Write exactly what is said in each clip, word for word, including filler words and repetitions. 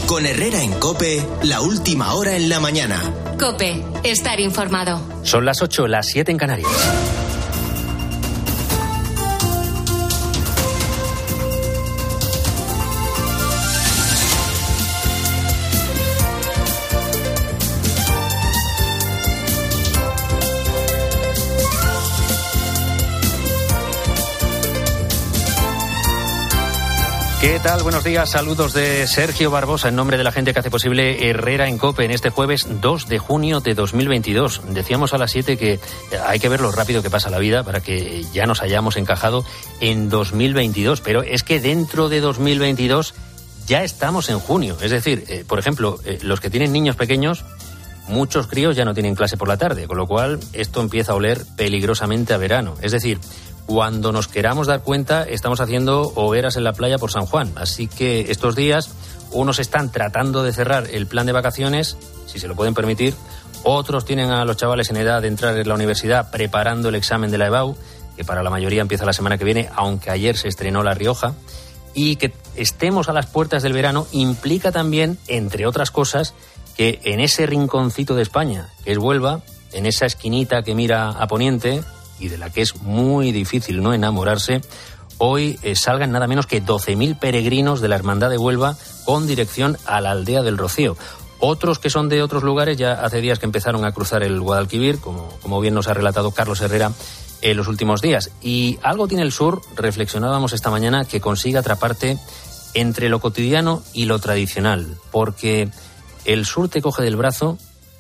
Con Herrera en COPE, la última hora en la mañana. COPE, estar informado. Son las ocho, las siete en Canarias. ¿Qué tal? Buenos días, saludos de Sergio Barbosa en nombre de la gente que hace posible Herrera en COPE en este jueves dos de junio de dos mil veintidós. Decíamos a las siete que hay que ver lo rápido que pasa la vida para que ya nos hayamos encajado en dos mil veintidós, pero es que dentro de dos mil veintidós ya estamos en junio. Es decir, eh, por ejemplo, eh, los que tienen niños pequeños, muchos críos ya no tienen clase por la tarde, con lo cual esto empieza a oler peligrosamente a verano. Es decir, cuando nos queramos dar cuenta, estamos haciendo hogueras en la playa por San Juan. Así que estos días, unos están tratando de cerrar el plan de vacaciones, si se lo pueden permitir. Otros tienen a los chavales en edad de entrar en la universidad preparando el examen de la EBAU, que para la mayoría empieza la semana que viene, aunque ayer se estrenó La Rioja. Y que estemos a las puertas del verano implica también, entre otras cosas, que en ese rinconcito de España, que es Huelva, en esa esquinita que mira a Poniente, y de la que es muy difícil no enamorarse, hoy eh, salgan nada menos que doce mil peregrinos de la Hermandad de Huelva con dirección a la aldea del Rocío. Otros que son de otros lugares ya hace días que empezaron a cruzar el Guadalquivir, como, como bien nos ha relatado Carlos Herrera en los últimos días. Y algo tiene el sur, reflexionábamos esta mañana, que consigue atraparte entre lo cotidiano y lo tradicional, porque el sur te coge del brazo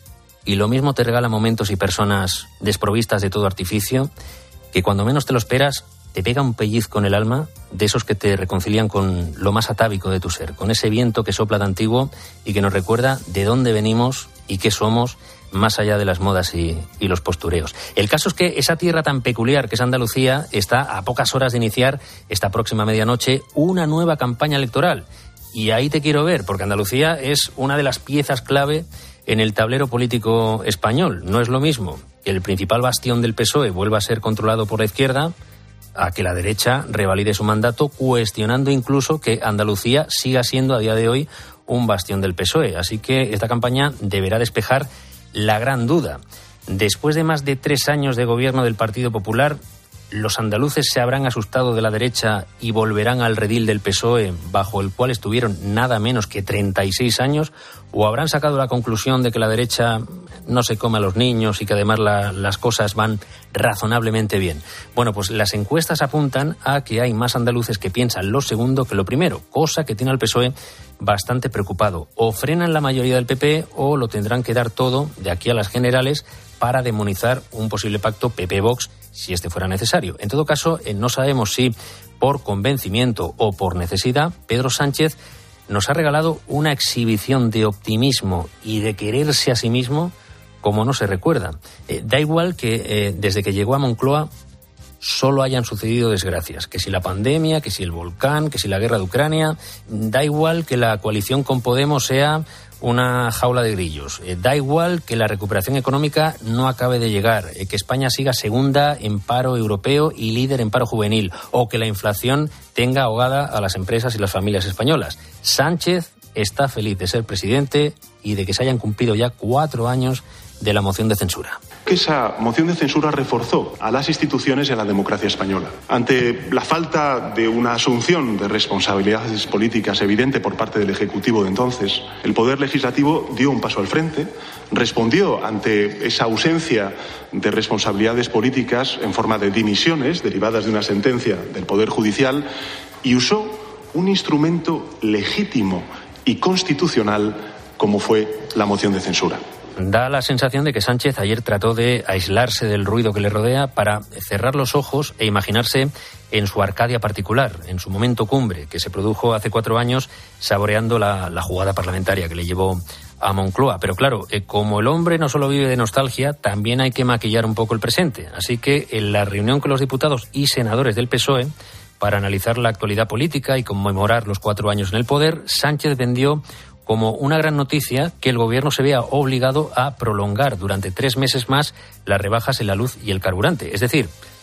y lo mismo te regala momentos y personas desprovistas de todo artificio, que cuando menos te lo esperas te pega un pellizco en el alma, de esos que te reconcilian con lo más atávico de tu ser, con ese viento que sopla de antiguo y que nos recuerda de dónde venimos y qué somos, más allá de las modas y, y los postureos. El caso es que esa tierra tan peculiar que es Andalucía está a pocas horas de iniciar esta próxima medianoche una nueva campaña electoral. Y ahí te quiero ver, porque Andalucía es una de las piezas clave en el tablero político español. No es lo mismo que el principal bastión del P S O E vuelva a ser controlado por la izquierda a que la derecha revalide su mandato, cuestionando incluso que Andalucía siga siendo a día de hoy un bastión del P S O E. Así que esta campaña deberá despejar la gran duda. Después de más de tres años de gobierno del Partido Popular, ¿los andaluces se habrán asustado de la derecha y volverán al redil del P S O E, bajo el cual estuvieron nada menos que treinta y seis años? ¿O habrán sacado la conclusión de que la derecha no se come a los niños y que además la, las cosas van razonablemente bien? Bueno, pues las encuestas apuntan a que hay más andaluces que piensan lo segundo que lo primero, cosa que tiene al P S O E bastante preocupado. O frenan la mayoría del P P o lo tendrán que dar todo de aquí a las generales para demonizar un posible pacto P P-Vox, si este fuera necesario. En todo caso, eh, no sabemos si por convencimiento o por necesidad, Pedro Sánchez nos ha regalado una exhibición de optimismo y de quererse a sí mismo como no se recuerda. Eh, da igual que eh, desde que llegó a Moncloa solo hayan sucedido desgracias, que si la pandemia, que si el volcán, que si la guerra de Ucrania, da igual que la coalición con Podemos sea una jaula de grillos. Eh, da igual que la recuperación económica no acabe de llegar, eh, que España siga segunda en paro europeo y líder en paro juvenil, o que la inflación tenga ahogada a las empresas y las familias españolas. Sánchez está feliz de ser presidente y de que se hayan cumplido ya cuatro años de la moción de censura. Esa moción de censura reforzó a las instituciones y a la democracia española. Ante la falta de una asunción de responsabilidades políticas evidente por parte del Ejecutivo de entonces, el Poder Legislativo dio un paso al frente, respondió ante esa ausencia de responsabilidades políticas en forma de dimisiones derivadas de una sentencia del Poder Judicial y usó un instrumento legítimo y constitucional como fue la moción de censura. Da la sensación de que Sánchez ayer trató de aislarse del ruido que le rodea para cerrar los ojos e imaginarse en su Arcadia particular, en su momento cumbre, que se produjo hace cuatro años saboreando la, la jugada parlamentaria que le llevó a Moncloa. Pero claro, eh, como el hombre no solo vive de nostalgia, también hay que maquillar un poco el presente. Así que en la reunión con los diputados y senadores del P S O E, para analizar la actualidad política y conmemorar los cuatro años en el poder, Sánchez vendió como una gran noticia que el gobierno se vea obligado a prolongar durante tres meses más las rebajas en la luz y el carburante. Es decir,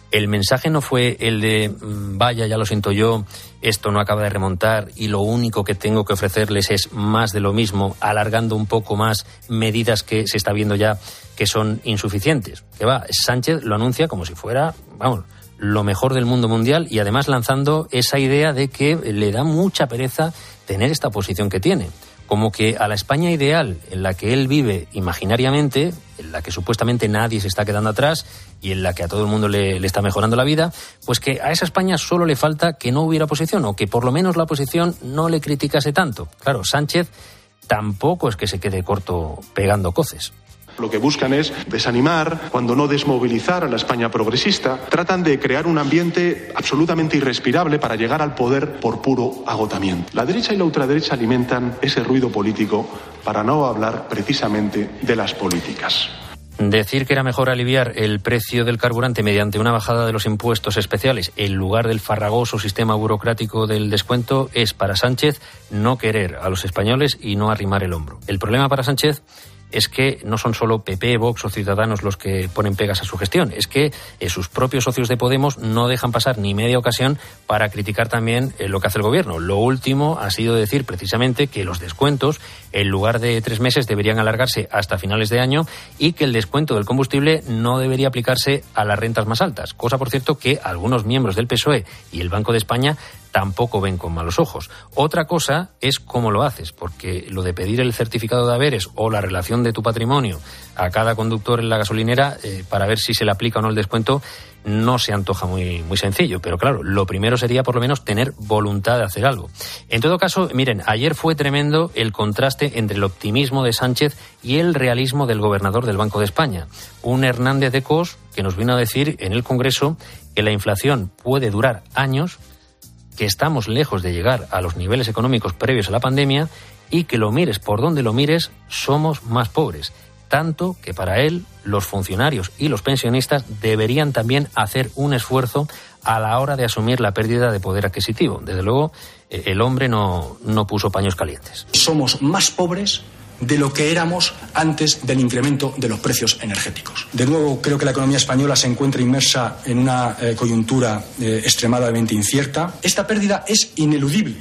El mensaje no fue el de vaya, ya lo siento yo, esto no acaba de remontar y lo único que tengo que ofrecerles es más de lo mismo, alargando un poco más medidas que se está viendo ya que son insuficientes. Que va, Sánchez lo anuncia como si fuera, vamos, lo mejor del mundo mundial y además lanzando esa idea de que le da mucha pereza tener esta posición que tiene. Como que a la España ideal, en la que él vive imaginariamente, en la que supuestamente nadie se está quedando atrás y en la que a todo el mundo le, le está mejorando la vida, pues que a esa España solo le falta que no hubiera oposición o que por lo menos la oposición no le criticase tanto. Claro, Sánchez tampoco es que se quede corto pegando coces. Lo que buscan es desanimar, cuando no desmovilizar a la España progresista. Tratan de crear un ambiente absolutamente irrespirable para llegar al poder por puro agotamiento. La derecha y la ultraderecha alimentan ese ruido político para no hablar precisamente de las políticas. Decir que era mejor aliviar el precio del carburante mediante una bajada de los impuestos especiales en lugar del farragoso sistema burocrático del descuento es para Sánchez no querer a los españoles y no arrimar el hombro. El problema para Sánchez es que no son solo P P, Vox o Ciudadanos los que ponen pegas a su gestión, es que eh, sus propios socios de Podemos no dejan pasar ni media ocasión para criticar también eh, lo que hace el gobierno. Lo último ha sido decir precisamente que los descuentos, en lugar de tres meses, deberían alargarse hasta finales de año y que el descuento del combustible no debería aplicarse a las rentas más altas, cosa, por cierto, que algunos miembros del P S O E y el Banco de España tampoco ven con malos ojos. Otra cosa es cómo lo haces, porque lo de pedir el certificado de haberes o la relación de tu patrimonio a cada conductor en la gasolinera eh, para ver si se le aplica o no el descuento no se antoja muy, muy sencillo. Pero claro, lo primero sería por lo menos tener voluntad de hacer algo. En todo caso, miren, ayer fue tremendo el contraste entre el optimismo de Sánchez y el realismo del gobernador del Banco de España. Un Hernández de Cos que nos vino a decir en el Congreso que la inflación puede durar años, que estamos lejos de llegar a los niveles económicos previos a la pandemia y que lo mires por donde lo mires, somos más pobres. Tanto que para él los funcionarios y los pensionistas deberían también hacer un esfuerzo a la hora de asumir la pérdida de poder adquisitivo. Desde luego, el hombre no, no puso paños calientes. Somos más pobres de lo que éramos antes del incremento de los precios energéticos. De nuevo, creo que la economía española se encuentra inmersa en una eh, coyuntura eh, extremadamente incierta. Esta pérdida es ineludible.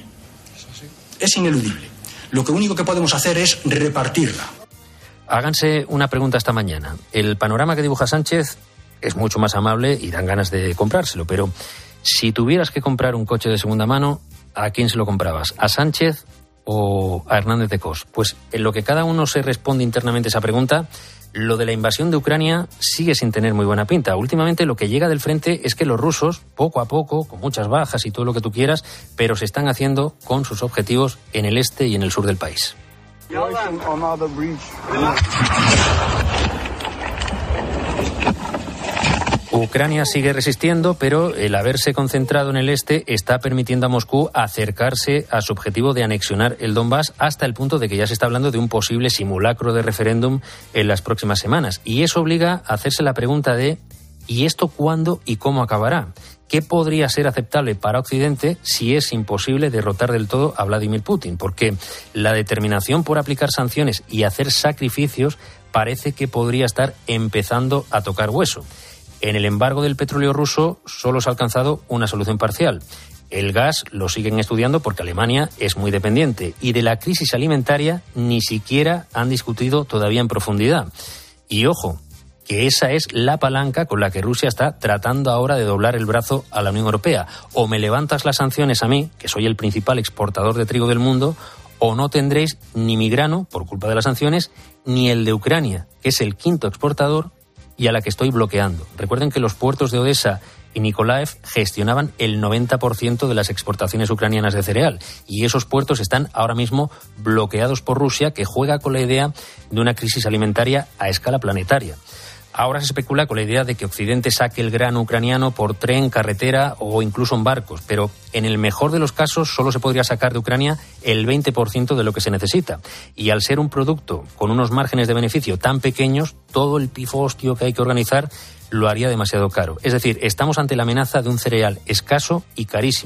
Es ineludible. Lo que único que podemos hacer es repartirla. Háganse una pregunta esta mañana. El panorama que dibuja Sánchez es mucho más amable y dan ganas de comprárselo, pero si tuvieras que comprar un coche de segunda mano, ¿a quién se lo comprabas? ¿A Sánchez o a Hernández de Cos? Pues en lo que cada uno se responde internamente esa pregunta, lo de la invasión de Ucrania sigue sin tener muy buena pinta. Últimamente lo que llega del frente es que los rusos, poco a poco, con muchas bajas y todo lo que tú quieras, pero se están haciendo con sus objetivos en el este y en el sur del país. Ucrania sigue resistiendo, pero el haberse concentrado en el este está permitiendo a Moscú acercarse a su objetivo de anexionar el Donbass hasta el punto de que ya se está hablando de un posible simulacro de referéndum en las próximas semanas. Y eso obliga a hacerse la pregunta de ¿y esto cuándo y cómo acabará? ¿Qué podría ser aceptable para Occidente si es imposible derrotar del todo a Vladimir Putin? Porque la determinación por aplicar sanciones y hacer sacrificios parece que podría estar empezando a tocar hueso. En el embargo del petróleo ruso solo se ha alcanzado una solución parcial. El gas lo siguen estudiando porque Alemania es muy dependiente y de la crisis alimentaria ni siquiera han discutido todavía en profundidad. Y ojo, que esa es la palanca con la que Rusia está tratando ahora de doblar el brazo a la Unión Europea. O me levantas las sanciones a mí, que soy el principal exportador de trigo del mundo, o no tendréis ni mi grano, por culpa de las sanciones, ni el de Ucrania, que es el quinto exportador y a la que estoy bloqueando. Recuerden que los puertos de Odessa y Nikolaev gestionaban el noventa por ciento de las exportaciones ucranianas de cereal y esos puertos están ahora mismo bloqueados por Rusia, que juega con la idea de una crisis alimentaria a escala planetaria. Ahora se especula con la idea de que Occidente saque el grano ucraniano por tren, carretera o incluso en barcos, pero en el mejor de los casos solo se podría sacar de Ucrania el veinte por ciento de lo que se necesita. Y al ser un producto con unos márgenes de beneficio tan pequeños, todo el pifostio que hay que organizar lo haría demasiado caro. Es decir, estamos ante la amenaza de un cereal escaso y carísimo.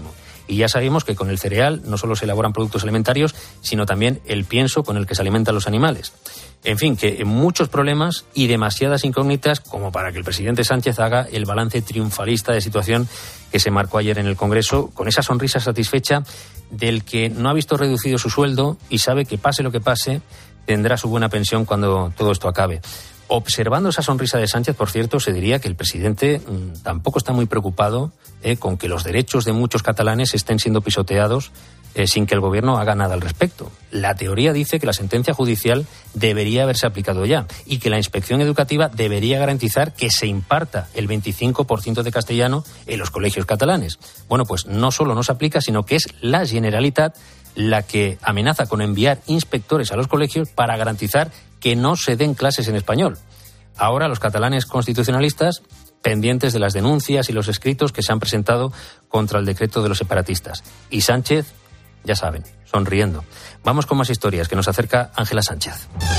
Y ya sabemos que con el cereal no solo se elaboran productos alimentarios, sino también el pienso con el que se alimentan los animales. En fin, que muchos problemas y demasiadas incógnitas como para que el presidente Sánchez haga el balance triunfalista de situación que se marcó ayer en el Congreso, con esa sonrisa satisfecha del que no ha visto reducido su sueldo y sabe que pase lo que pase, tendrá su buena pensión cuando todo esto acabe. Observando esa sonrisa de Sánchez, por cierto, se diría que el presidente mmm, tampoco está muy preocupado eh, con que los derechos de muchos catalanes estén siendo pisoteados eh, sin que el gobierno haga nada al respecto. La teoría dice que la sentencia judicial debería haberse aplicado ya y que la inspección educativa debería garantizar que se imparta el veinticinco por ciento de castellano en los colegios catalanes. Bueno, pues no solo no se aplica, sino que es la Generalitat la que amenaza con enviar inspectores a los colegios para garantizar que no se den clases en español. Ahora los catalanes constitucionalistas pendientes de las denuncias y los escritos que se han presentado contra el decreto de los separatistas. Y Sánchez, ya saben, sonriendo. Vamos con más historias que nos acerca Ángela Sánchez.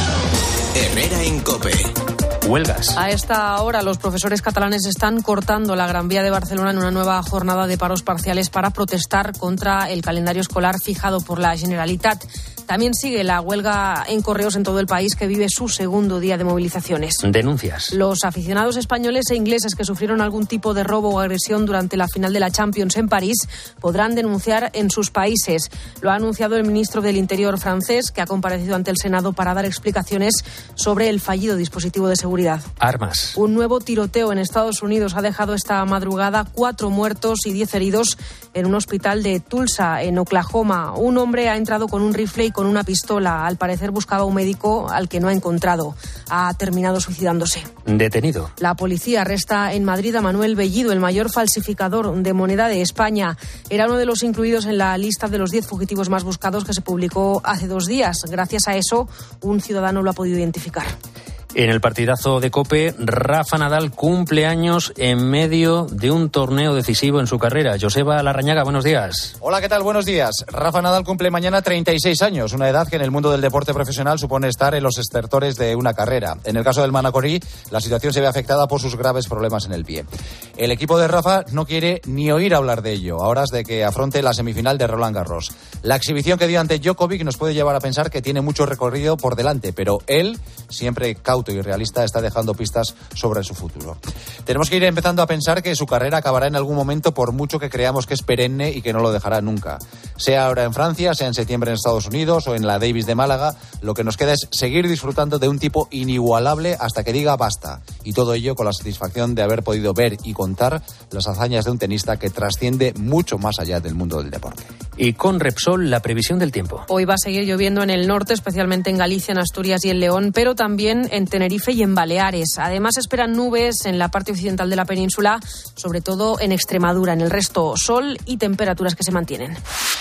Herrera en COPE. Huelgas. A esta hora los profesores catalanes están cortando la Gran Vía de Barcelona en una nueva jornada de paros parciales para protestar contra el calendario escolar fijado por la Generalitat. También sigue la huelga en correos en todo el país, que vive su segundo día de movilizaciones. Denuncias. Los aficionados españoles e ingleses que sufrieron algún tipo de robo o agresión durante la final de la Champions en París podrán denunciar en sus países. Lo ha anunciado el ministro del Interior francés, que ha comparecido ante el Senado para dar explicaciones sobre el fallido dispositivo de seguridad. Armas. Un nuevo tiroteo en Estados Unidos ha dejado esta madrugada cuatro muertos y diez heridos en un hospital de Tulsa, en Oklahoma. Un hombre ha entrado con un rifle y con una pistola. Al parecer buscaba un médico al que no ha encontrado. Ha terminado suicidándose. Detenido. La policía arresta en Madrid a Manuel Bellido, el mayor falsificador de moneda de España. Era uno de los incluidos en la lista de los diez fugitivos más buscados que se publicó hace dos días. Gracias a eso, un ciudadano lo ha podido identificar. En el partidazo de COPE, Rafa Nadal cumple años en medio de un torneo decisivo en su carrera. Joseba Larrañaga, buenos días. Hola, ¿qué tal? Buenos días. Rafa Nadal cumple mañana treinta y seis años, una edad que en el mundo del deporte profesional supone estar en los estertores de una carrera. En el caso del manacorí, la situación se ve afectada por sus graves problemas en el pie. El equipo de Rafa no quiere ni oír hablar de ello, a horas de que afronte la semifinal de Roland Garros. La exhibición que dio ante Djokovic nos puede llevar a pensar que tiene mucho recorrido por delante, pero él, siempre cauto y realista, está dejando pistas sobre su futuro. Tenemos que ir empezando a pensar que su carrera acabará en algún momento, por mucho que creamos que es perenne y que no lo dejará nunca. Sea ahora en Francia, sea en septiembre en Estados Unidos o en la Davis de Málaga, lo que nos queda es seguir disfrutando de un tipo inigualable hasta que diga basta. Y todo ello con la satisfacción de haber podido ver y contar las hazañas de un tenista que trasciende mucho más allá del mundo del deporte. Y con Repsol, la previsión del tiempo. Hoy va a seguir lloviendo en el norte, especialmente en Galicia, en Asturias y en León, pero también en Tenerife y en Baleares. Además, esperan nubes en la parte occidental de la península, sobre todo en Extremadura. En el resto, sol y temperaturas que se mantienen.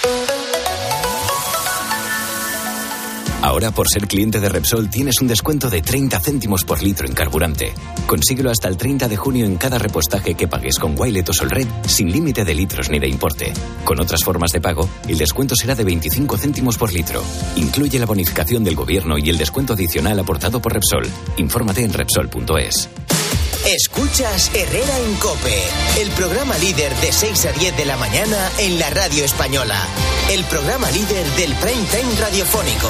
Ahora, por ser cliente de Repsol, tienes un descuento de treinta céntimos por litro en carburante. Consíguelo hasta el treinta de junio en cada repostaje que pagues con Wilet o Solred, sin límite de litros ni de importe. Con otras formas de pago, el descuento será de veinticinco céntimos por litro. Incluye la bonificación del gobierno y el descuento adicional aportado por Repsol. Infórmate en Repsol punto es. Escuchas Herrera en COPE, el programa líder de seis a diez de la mañana en la radio española. El programa líder del prime time radiofónico.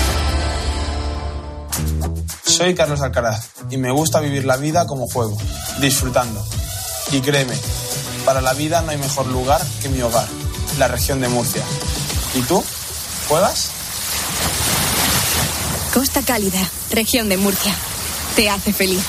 Soy Carlos Alcaraz y me gusta vivir la vida como juego, disfrutando. Y créeme, para la vida no hay mejor lugar que mi hogar, la región de Murcia. ¿Y tú? ¿Juegas? Costa Cálida, región de Murcia. Te hace feliz.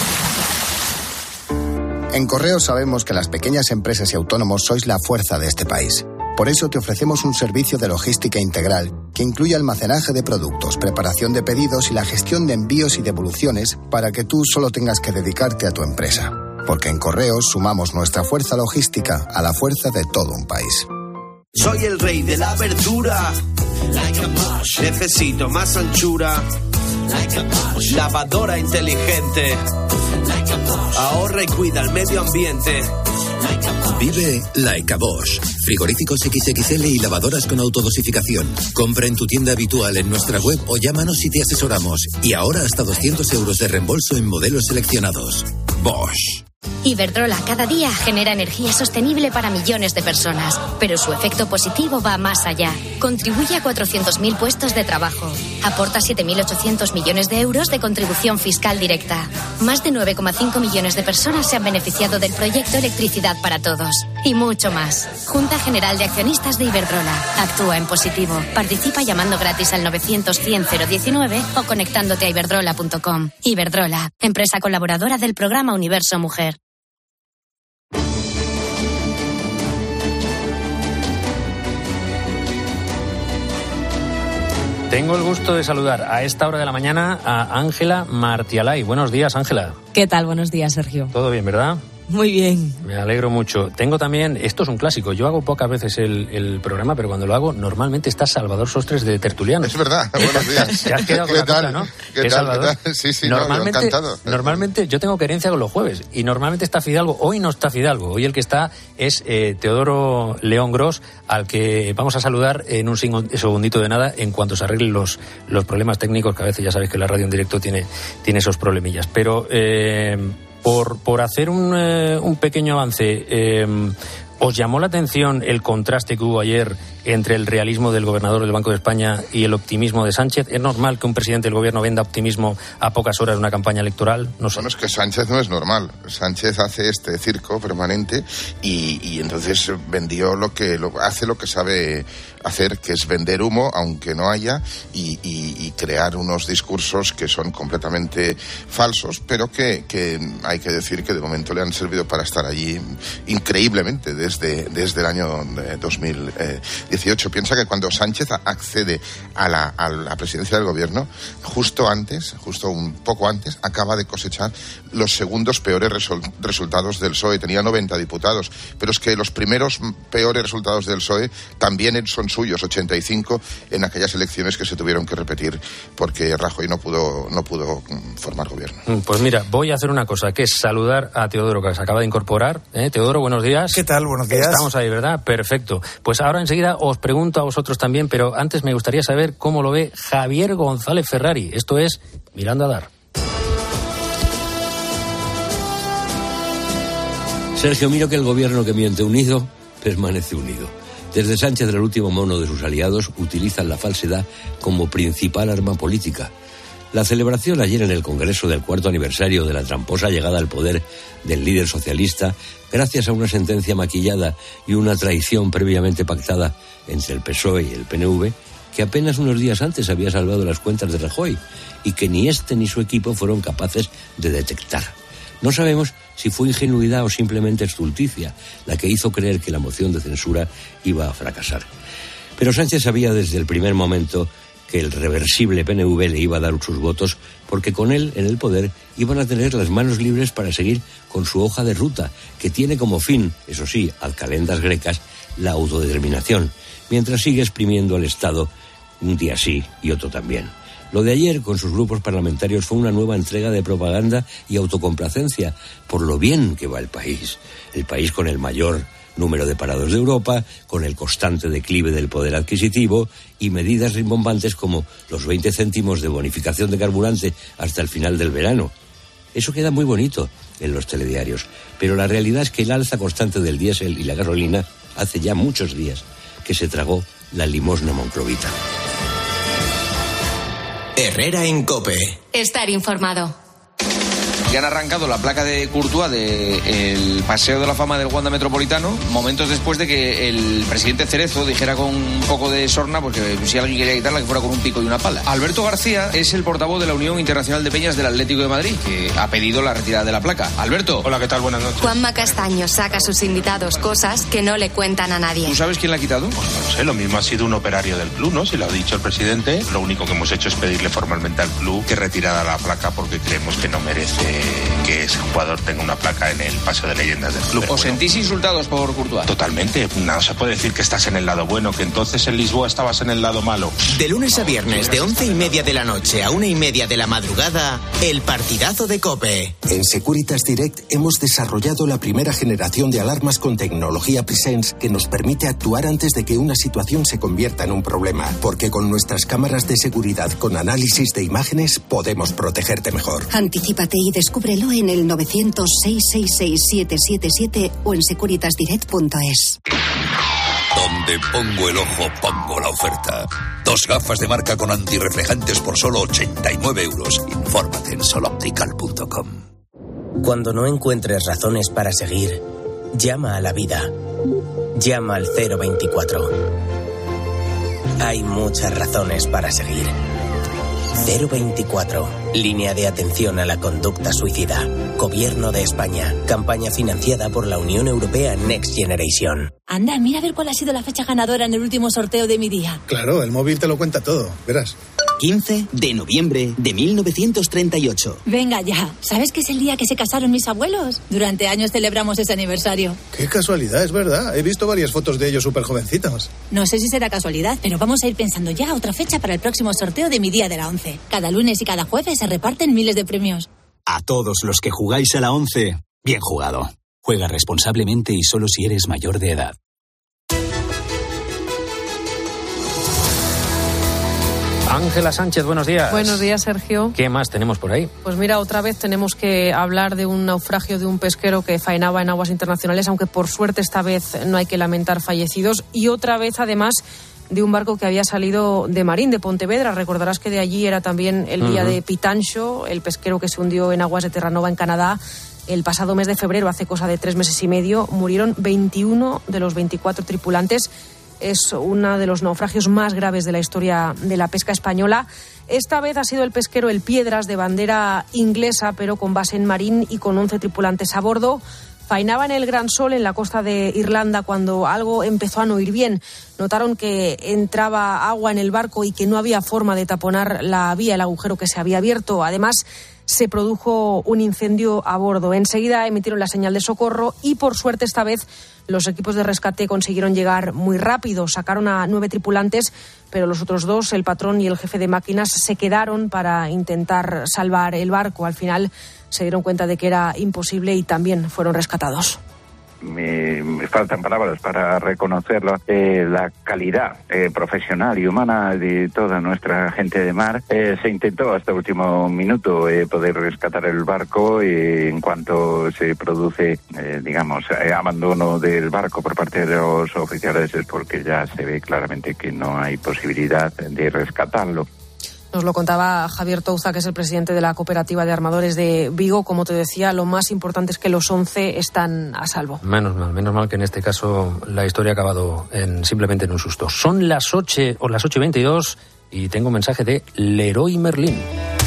En Correos sabemos que las pequeñas empresas y autónomos sois la fuerza de este país. Por eso te ofrecemos un servicio de logística integral que incluye almacenaje de productos, preparación de pedidos y la gestión de envíos y devoluciones para que tú solo tengas que dedicarte a tu empresa. Porque en Correos sumamos nuestra fuerza logística a la fuerza de todo un país. Soy el rey de la verdura. Necesito más anchura. Lavadora inteligente. Ahorra y cuida el medio ambiente. Vive Like a Bosch. Frigoríficos equis equis ele y lavadoras con autodosificación. Compra en tu tienda habitual, en nuestra web o llámanos y te asesoramos. Y ahora hasta doscientos euros de reembolso en modelos seleccionados. Bosch. Iberdrola cada día genera energía sostenible para millones de personas, pero su efecto positivo va más allá. Contribuye a cuatrocientos mil puestos de trabajo. Aporta siete mil ochocientos millones de euros de contribución fiscal directa. Más de nueve coma cinco millones de personas se han beneficiado del proyecto Electricidad para Todos. Y mucho más. Junta General de Accionistas de Iberdrola. Actúa en positivo. Participa llamando gratis al novecientos cien cero diecinueve o conectándote a iberdrola punto com. Iberdrola, empresa colaboradora del programa Universo Mujer. Tengo el gusto de saludar a esta hora de la mañana a Ángela Martialay. Buenos días, Ángela. ¿Qué tal? Buenos días, Sergio. Todo bien, ¿verdad? Muy bien. Me alegro mucho. Tengo también, esto es un clásico, yo hago pocas veces el, el programa, pero cuando lo hago, normalmente está Salvador Sostres de Tertuliano. Es verdad, buenos días. Te has quedado con la cosa, ¿no? ¿Qué tal, Salvador? ¿Qué tal? Sí, sí, normalmente, no, encantado. Normalmente yo tengo querencia con los jueves, y normalmente está Fidalgo. Hoy no está Fidalgo, hoy el que está es eh, Teodoro León Gros, al que vamos a saludar en un segundito de nada, en cuanto se arreglen los, los problemas técnicos, que a veces ya sabéis que la radio en directo tiene, tiene esos problemillas. Pero... Eh, Por, por hacer un, eh, un pequeño avance, eh, ¿os llamó la atención el contraste que hubo ayer entre el realismo del gobernador del Banco de España y el optimismo de Sánchez? ¿Es normal que un presidente del gobierno venda optimismo a pocas horas de una campaña electoral? No sé. Bueno, es que Sánchez no es normal. Sánchez hace este circo permanente y, y entonces vendió lo que lo, hace lo que sabe hacer, que es vender humo, aunque no haya, y, y, y crear unos discursos que son completamente falsos, pero que, que hay que decir que de momento le han servido para estar allí increíblemente desde, desde el año dos mil dieciocho. Piensa que cuando Sánchez accede a la, a la presidencia del gobierno, justo antes, justo un poco antes, acaba de cosechar los segundos peores resol, resultados del P S O E. Tenía noventa diputados, pero es que los primeros peores resultados del P S O E también son suyos, ochenta y cinco en aquellas elecciones que se tuvieron que repetir porque Rajoy no pudo, no pudo formar gobierno. Pues mira, voy a hacer una cosa, que es saludar a Teodoro, que se acaba de incorporar. ¿Eh? Teodoro, buenos días. ¿Qué tal? Buenos días. Estamos ahí, ¿verdad? Perfecto. Pues ahora enseguida os pregunto a vosotros también, pero antes me gustaría saber cómo lo ve Javier González Ferrari. Esto es Mirando a Dar. Sergio, miro que el gobierno que miente unido permanece unido. Desde Sánchez, el último mono de sus aliados, utilizan la falsedad como principal arma política. La celebración ayer en el Congreso del cuarto aniversario de la tramposa llegada al poder del líder socialista, gracias a una sentencia maquillada y una traición previamente pactada entre el P S O E y el P N V, que apenas unos días antes había salvado las cuentas de Rajoy y que ni este ni su equipo fueron capaces de detectar. No sabemos si fue ingenuidad o simplemente estulticia la que hizo creer que la moción de censura iba a fracasar. Pero Sánchez sabía desde el primer momento que el reversible P N V le iba a dar sus votos porque con él en el poder iban a tener las manos libres para seguir con su hoja de ruta, que tiene como fin, eso sí, ad calendas grecas, la autodeterminación, mientras sigue exprimiendo al Estado un día sí y otro también. Lo de ayer con sus grupos parlamentarios fue una nueva entrega de propaganda y autocomplacencia por lo bien que va el país. El país con el mayor número de parados de Europa, con el constante declive del poder adquisitivo y medidas rimbombantes como los veinte céntimos de bonificación de carburante hasta el final del verano. Eso queda muy bonito en los telediarios, pero la realidad es que el alza constante del diésel y la gasolina hace ya muchos días que se tragó la limosna monclovita. Herrera en COPE. Estar informado. Ya han arrancado la placa de Courtois del Paseo de la Fama del Wanda Metropolitano, momentos después de que el presidente Cerezo dijera con un poco de sorna, porque si alguien quería quitarla, que fuera con un pico y una pala. Alberto García es el portavoz de la Unión Internacional de Peñas del Atlético de Madrid, que ha pedido la retirada de la placa. Alberto. Hola, ¿qué tal? Buenas noches. Juanma Castaño saca a sus invitados cosas que no le cuentan a nadie. ¿Tú sabes quién la ha quitado? Pues no lo sé, lo mismo ha sido un operario del club, ¿no? Si lo ha dicho el presidente, lo único que hemos hecho es pedirle formalmente al club que retirara la placa porque creemos que no merece que ese jugador tenga una placa en el paseo de leyendas del club. ¿Os bueno, sentís insultados por Courtois? Totalmente. No se puede decir que estás en el lado bueno, que entonces en Lisboa estabas en el lado malo. De lunes a viernes, de once y media de la noche a una y media de la madrugada, el partidazo de COPE. En Securitas Direct hemos desarrollado la primera generación de alarmas con tecnología Presence que nos permite actuar antes de que una situación se convierta en un problema, porque con nuestras cámaras de seguridad con análisis de imágenes podemos protegerte mejor. Anticípate y descubre Descúbrelo en el novecientos, seiscientos sesenta y seis, siete siete siete o en securitasdirect punto es. Donde pongo el ojo, pongo la oferta. Dos gafas de marca con antirreflejantes por solo ochenta y nueve euros. Infórmate en soloptical punto com. Cuando no encuentres razones para seguir, llama a la vida. Llama al cero veinticuatro. Hay muchas razones para seguir. cero veinticuatro. Línea de atención a la conducta suicida. Gobierno de España. Campaña financiada por la Unión Europea Next Generation. Anda, mira a ver cuál ha sido la fecha ganadora en el último sorteo de mi día. Claro, el móvil te lo cuenta todo, verás. quince de noviembre de mil novecientos treinta y ocho. Venga ya, ¿sabes que es el día que se casaron mis abuelos? Durante años celebramos ese aniversario. Qué casualidad, es verdad. He visto varias fotos de ellos súper jovencitos. No sé si será casualidad, pero vamos a ir pensando ya otra fecha para el próximo sorteo de mi día de la once. Cada lunes y cada jueves se reparten miles de premios. A todos los que jugáis a la once, bien jugado. Juega responsablemente y solo si eres mayor de edad. Ángela Sánchez, buenos días. Buenos días, Sergio. ¿Qué más tenemos por ahí? Pues mira, otra vez tenemos que hablar de un naufragio de un pesquero que faenaba en aguas internacionales, aunque por suerte esta vez no hay que lamentar fallecidos. Y otra vez, además, de un barco que había salido de Marín, de Pontevedra. Recordarás que de allí era también el día uh-huh. de Pitancho, el pesquero que se hundió en aguas de Terranova, en Canadá, el pasado mes de febrero, hace cosa de tres meses y medio. Murieron veintiuno de los veinticuatro tripulantes. Es uno de los naufragios más graves de la historia de la pesca española. Esta vez ha sido el pesquero El Piedras, de bandera inglesa, pero con base en Marín y con once tripulantes a bordo. Faenaba en el Gran Sol, en la costa de Irlanda, cuando algo empezó a no ir bien. Notaron que entraba agua en el barco y que no había forma de taponar la vía, el agujero que se había abierto. Además, se produjo un incendio a bordo. Enseguida emitieron la señal de socorro y, por suerte, esta vez los equipos de rescate consiguieron llegar muy rápido. Sacaron a nueve tripulantes, pero los otros dos, el patrón y el jefe de máquinas, se quedaron para intentar salvar el barco. Al final se dieron cuenta de que era imposible y también fueron rescatados. Me, me faltan palabras para reconocerlo, eh, la calidad eh, profesional y humana de toda nuestra gente de mar. Eh, se intentó hasta el último minuto eh, poder rescatar el barco eh, en cuanto se produce, eh, digamos, eh, abandono del barco por parte de los oficiales, es porque ya se ve claramente que no hay posibilidad de rescatarlo. Nos lo contaba Javier Touza, que es el presidente de la Cooperativa de Armadores de Vigo. Como te decía, lo más importante es que los once están a salvo. Menos mal, menos mal que en este caso la historia ha acabado en, simplemente en un susto. Son las ocho o las ocho y veintidós y tengo un mensaje de Leroy Merlin.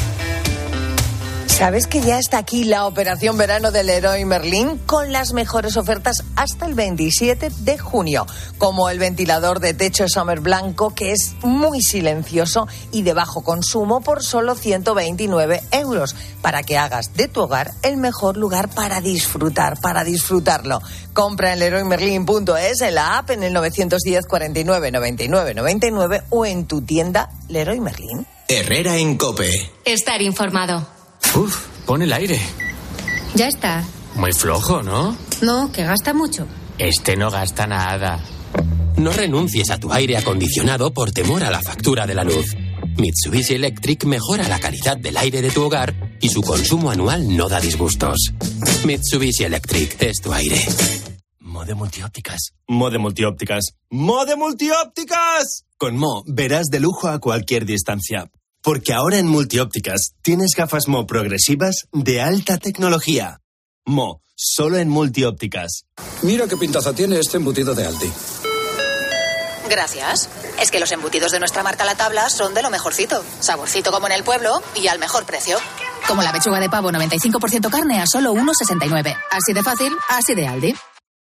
¿Sabes que ya está aquí la operación verano del Leroy Merlin con las mejores ofertas hasta el veintisiete de junio? Como el ventilador de techo Summer blanco, que es muy silencioso y de bajo consumo, por solo ciento veintinueve euros, para que hagas de tu hogar el mejor lugar para disfrutar, para disfrutarlo. Compra en leroy merlin punto es, en la app, en el nueve uno cero, cuarenta y nueve, noventa y nueve, noventa y nueve o en tu tienda Leroy Merlin. Herrera en COPE. Estar informado. Uf, pon el aire. Ya está. Muy flojo, ¿no? No, que gasta mucho. Este no gasta nada. No renuncies a tu aire acondicionado por temor a la factura de la luz. Mitsubishi Electric mejora la calidad del aire de tu hogar y su consumo anual no da disgustos. Mitsubishi Electric es tu aire. Mode Multiópticas. Mode Multiópticas. ¡Mode Multiópticas! Con Mo verás de lujo a cualquier distancia. Porque ahora en Multiópticas tienes gafas Mo progresivas de alta tecnología. Mo, solo en Multiópticas. Mira qué pintaza tiene este embutido de Aldi. Gracias. Es que los embutidos de nuestra marca La Tabla son de lo mejorcito. Saborcito como en el pueblo y al mejor precio. Como la pechuga de pavo noventa y cinco por ciento carne a solo uno sesenta y nueve. Así de fácil, así de Aldi.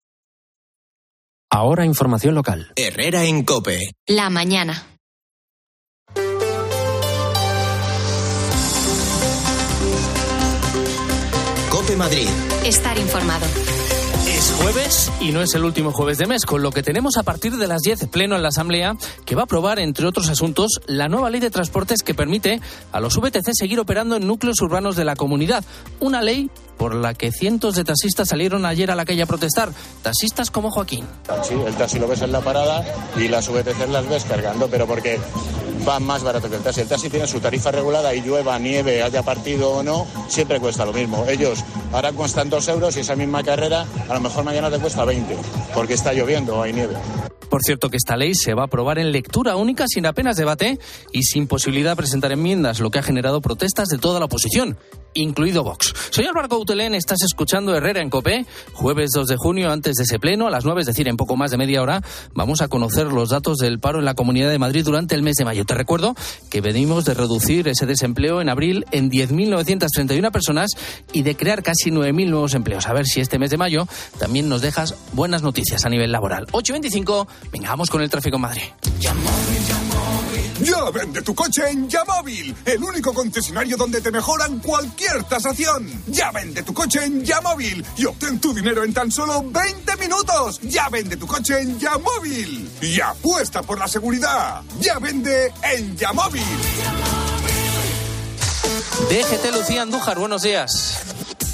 Ahora información local. Herrera en COPE. La mañana. COPE Madrid. Estar informado. Es jueves y no es el último jueves de mes, con lo que tenemos a partir de las diez pleno en la Asamblea, que va a aprobar, entre otros asuntos, la nueva ley de transportes que permite a los V T C seguir operando en núcleos urbanos de la comunidad. Una ley por la que cientos de taxistas salieron ayer a la calle a protestar. Taxistas como Joaquín. Sí, el taxi lo ves en la parada y las V T C las ves cargando, pero porque va más barato que el taxi. El taxi tiene su tarifa regulada y llueva, nieve, haya partido o no, siempre cuesta lo mismo. Ellos ahora cuestan dos euros y esa misma carrera a lo mejor mañana te cuesta veinte, porque está lloviendo o hay nieve. Por cierto, que esta ley se va a aprobar en lectura única sin apenas debate y sin posibilidad de presentar enmiendas, lo que ha generado protestas de toda la oposición, incluido Vox. Soy Álvaro Coutelén, estás escuchando Herrera en COPE. Jueves dos de junio, antes de ese pleno, a las nueve, es decir, en poco más de media hora, vamos a conocer los datos del paro en la Comunidad de Madrid durante el mes de mayo. Te recuerdo que venimos de reducir ese desempleo en abril en diez mil novecientas treinta y una personas y de crear casi nueve mil nuevos empleos. A ver si este mes de mayo también nos dejas buenas noticias a nivel laboral. ocho y veinticinco, venga, vamos con el tráfico en Madrid. Ya vende tu coche en Yamóvil, el único concesionario donde te mejoran cualquier tasación. Ya vende tu coche en Yamóvil y obtén tu dinero en tan solo veinte minutos. Ya vende tu coche en Yamóvil y apuesta por la seguridad. Ya vende en Yamóvil. D G T Lucía Andújar, buenos días.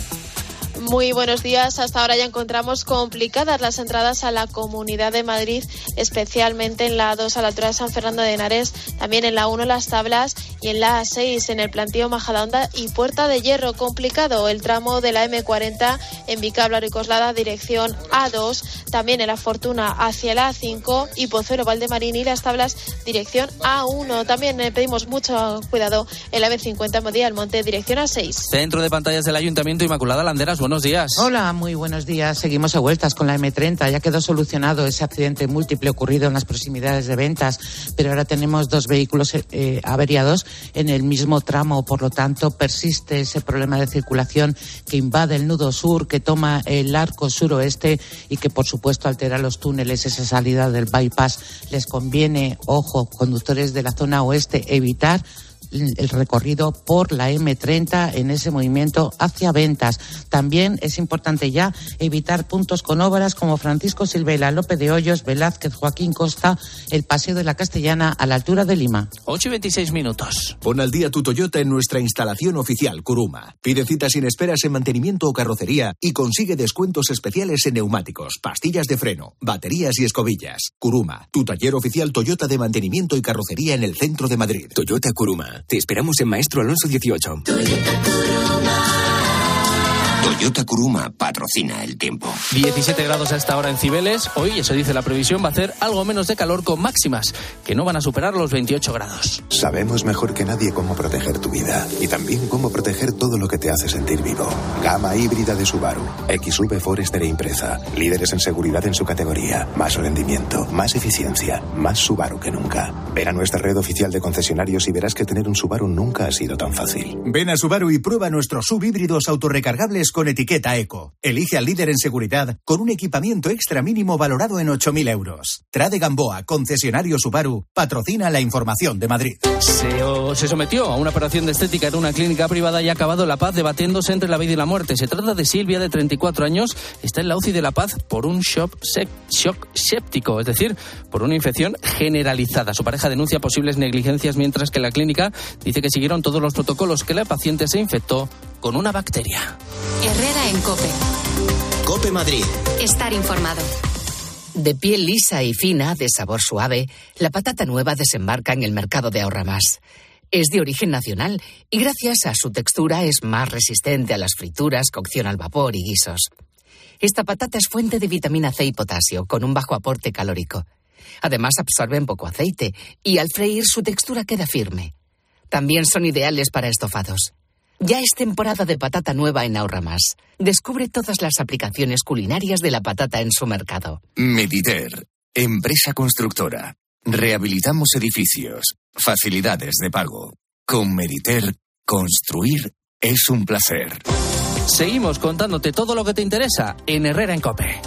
Muy buenos días. Hasta ahora ya encontramos complicadas las entradas a la Comunidad de Madrid, especialmente en la A dos a la altura de San Fernando de Henares, también en la uno Las Tablas y en la A seis en el plantío Majadahonda y Puerta de Hierro. Complicado el tramo de la eme cuarenta en Vicabla y Coslada, dirección A dos, también en la Fortuna hacia la A cinco y Pozuelo Valdemarín y Las Tablas, dirección A uno. También eh, pedimos mucho cuidado en la eme cincuenta Modía del Monte, dirección A seis. Centro de pantallas del Ayuntamiento, Inmaculada Landeras, buenos días. Hola, muy buenos días. Seguimos a vueltas con la eme treinta. Ya quedó solucionado ese accidente múltiple ocurrido en las proximidades de Ventas, pero ahora tenemos dos vehículos eh, averiados en el mismo tramo. Por lo tanto, persiste ese problema de circulación que invade el nudo sur, que toma el arco suroeste y que, por supuesto, altera los túneles, esa salida del bypass. Les conviene, ojo, conductores de la zona oeste, evitar el recorrido por la eme treinta en ese movimiento hacia Ventas. También es importante ya evitar puntos con obras como Francisco Silvela, López de Hoyos, Velázquez, Joaquín Costa, el Paseo de la Castellana a la altura de Lima. ocho y veintiséis minutos. Pon al día tu Toyota en nuestra instalación oficial Kuruma. Pide cita sin esperas en mantenimiento o carrocería y consigue descuentos especiales en neumáticos, pastillas de freno, baterías y escobillas. Kuruma, tu taller oficial Toyota de mantenimiento y carrocería en el centro de Madrid. Toyota Kuruma. Te esperamos en Maestro Alonso dieciocho. Toyota Kuruma. Toyota Kuruma patrocina el tiempo. diecisiete grados a esta hora en Cibeles. Hoy, eso dice la previsión, va a hacer algo menos de calor con máximas que no van a superar los veintiocho grados. Sabemos mejor que nadie cómo proteger tu vida y también cómo proteger todo lo que te hace sentir vivo. Gama híbrida de Subaru. equis uve Forester e Impreza. Líderes en seguridad en su categoría. Más rendimiento, más eficiencia, más Subaru que nunca. Ven a nuestra red oficial de concesionarios y verás que tener un Subaru nunca ha sido tan fácil. Ven a Subaru y prueba nuestros subhíbridos autorrecargables con etiqueta eco. Elige al líder en seguridad con un equipamiento extra mínimo valorado en ocho mil euros. Trade Gamboa, concesionario Subaru, patrocina la información de Madrid. Se, o, se sometió a una operación de estética en una clínica privada y ha acabado en La Paz debatiéndose entre la vida y la muerte. Se trata de Silvia, de treinta y cuatro años. Está en la U C I de La Paz por un shock, sec, shock séptico, es decir, por una infección generalizada. Su pareja denuncia posibles negligencias, mientras que la clínica dice que siguieron todos los protocolos, que la paciente se infectó con una bacteria. Herrera en COPE. COPE Madrid. Estar informado. De piel lisa y fina, de sabor suave, la patata nueva desembarca en el mercado de Ahorramás. Es de origen nacional y gracias a su textura es más resistente a las frituras, cocción al vapor y guisos. Esta patata es fuente de vitamina C y potasio, con un bajo aporte calórico. Además absorben poco aceite y al freír su textura queda firme. También son ideales para estofados. Ya es temporada de patata nueva en Ahorramás. Descubre todas las aplicaciones culinarias de la patata en su mercado. Mediter, empresa constructora. Rehabilitamos edificios. Facilidades de pago. Con Mediter, construir es un placer. Seguimos contándote todo lo que te interesa en Herrera en COPE.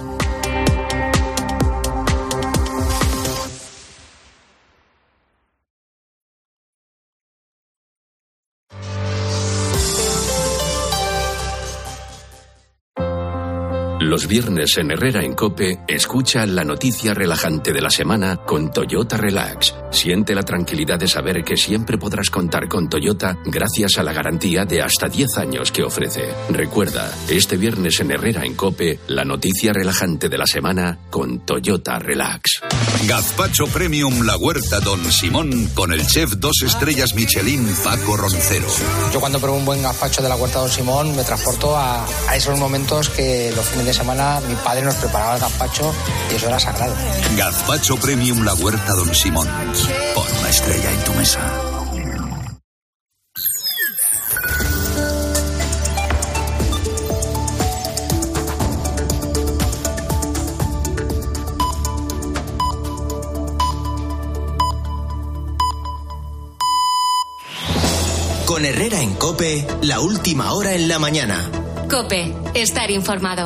Los viernes en Herrera en COPE, escucha la noticia relajante de la semana con Toyota Relax. Siente la tranquilidad de saber que siempre podrás contar con Toyota gracias a la garantía de hasta diez años que ofrece. Recuerda, este viernes en Herrera en COPE, la noticia relajante de la semana con Toyota Relax. Gazpacho Premium La Huerta Don Simón con el chef dos estrellas Michelin Paco Roncero. Yo cuando pruebo un buen gazpacho de La Huerta Don Simón me transporto a, a esos momentos que los fines de semana mi padre nos preparaba el gazpacho y eso era sagrado. Gazpacho Premium La Huerta Don Simón. Pon una estrella en tu mesa. Con Herrera en COPE, la última hora en la mañana. COPE, estar informado.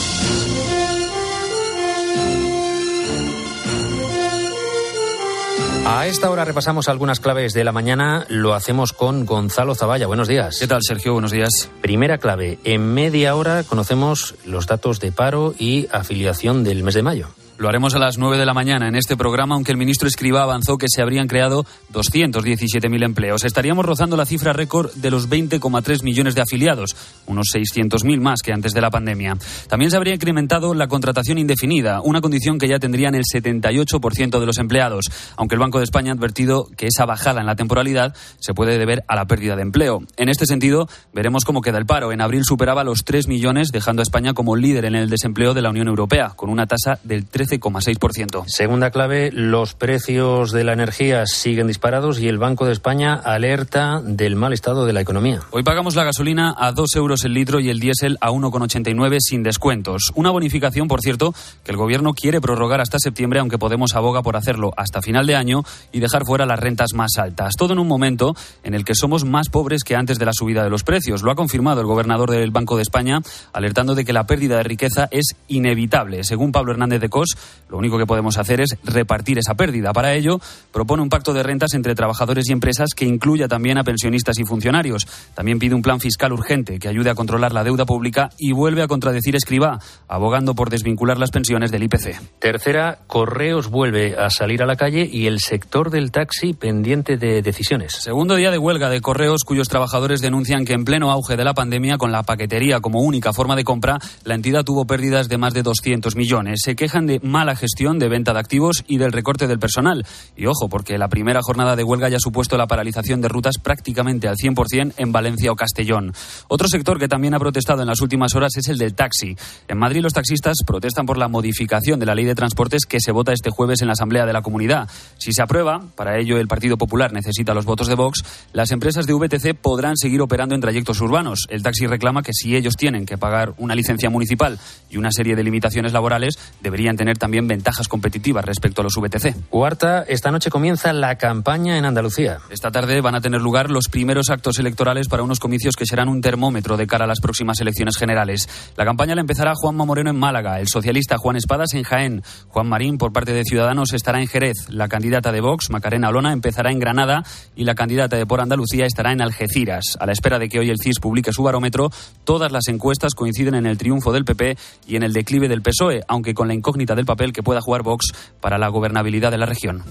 A esta hora repasamos algunas claves de la mañana. Lo hacemos con Gonzalo Zavalla. Buenos días. ¿Qué tal, Sergio? Buenos días. Primera clave. En media hora conocemos los datos de paro y afiliación del mes de mayo. Lo haremos a las nueve de la mañana en este programa, aunque el ministro Escrivá avanzó que se habrían creado doscientos diecisiete mil empleos. Estaríamos rozando la cifra récord de los veinte coma tres millones de afiliados, unos seiscientos mil más que antes de la pandemia. También se habría incrementado la contratación indefinida, una condición que ya tendrían el setenta y ocho por ciento de los empleados, aunque el Banco de España ha advertido que esa bajada en la temporalidad se puede deber a la pérdida de empleo. En este sentido, veremos cómo queda el paro. En abril superaba los tres millones, dejando a España como líder en el desempleo de la Unión Europea, con una tasa del trece coma seis por ciento. Segunda clave, los precios de la energía siguen disparados y el Banco de España alerta del mal estado de la economía. Hoy pagamos la gasolina a dos euros el litro y el diésel a uno coma ochenta y nueve sin descuentos. Una bonificación, por cierto, que el Gobierno quiere prorrogar hasta septiembre, aunque Podemos aboga por hacerlo hasta final de año y dejar fuera las rentas más altas. Todo en un momento en el que somos más pobres que antes de la subida de los precios. Lo ha confirmado el gobernador del Banco de España, alertando de que la pérdida de riqueza es inevitable. Según Pablo Hernández de Cos, lo único que podemos hacer es repartir esa pérdida. Para ello, propone un pacto de rentas entre trabajadores y empresas que incluya también a pensionistas y funcionarios. También pide un plan fiscal urgente que ayude a controlar la deuda pública y vuelve a contradecir Escrivá, abogando por desvincular las pensiones del I P C. Tercera, Correos vuelve a salir a la calle y el sector del taxi pendiente de decisiones. Segundo día de huelga de Correos, cuyos trabajadores denuncian que en pleno auge de la pandemia, con la paquetería como única forma de compra, la entidad tuvo pérdidas de más de doscientos millones. Se quejan de mala gestión de venta de activos y del recorte del personal. Y ojo, porque la primera jornada de huelga ya ha supuesto la paralización de rutas prácticamente al cien por ciento en Valencia o Castellón. Otro sector que también ha protestado en las últimas horas es el del taxi. En Madrid los taxistas protestan por la modificación de la ley de transportes que se vota este jueves en la Asamblea de la Comunidad. Si se aprueba, para ello el Partido Popular necesita los votos de Vox, las empresas de V T C podrán seguir operando en trayectos urbanos. El taxi reclama que si ellos tienen que pagar una licencia municipal y una serie de limitaciones laborales, deberían tener también ventajas competitivas respecto a los V T C. Cuarta, esta noche comienza la campaña en Andalucía. Esta tarde van a tener lugar los primeros actos electorales para unos comicios que serán un termómetro de cara a las próximas elecciones generales. La campaña la empezará Juanma Moreno en Málaga, el socialista Juan Espadas en Jaén, Juan Marín por parte de Ciudadanos estará en Jerez, la candidata de Vox, Macarena Olona, empezará en Granada y la candidata de Por Andalucía estará en Algeciras. A la espera de que hoy el C I S publique su barómetro, todas las encuestas coinciden en el triunfo del P P y en el declive del P S O E, aunque con la incógnita del papel que pueda jugar Vox para la gobernabilidad de la región.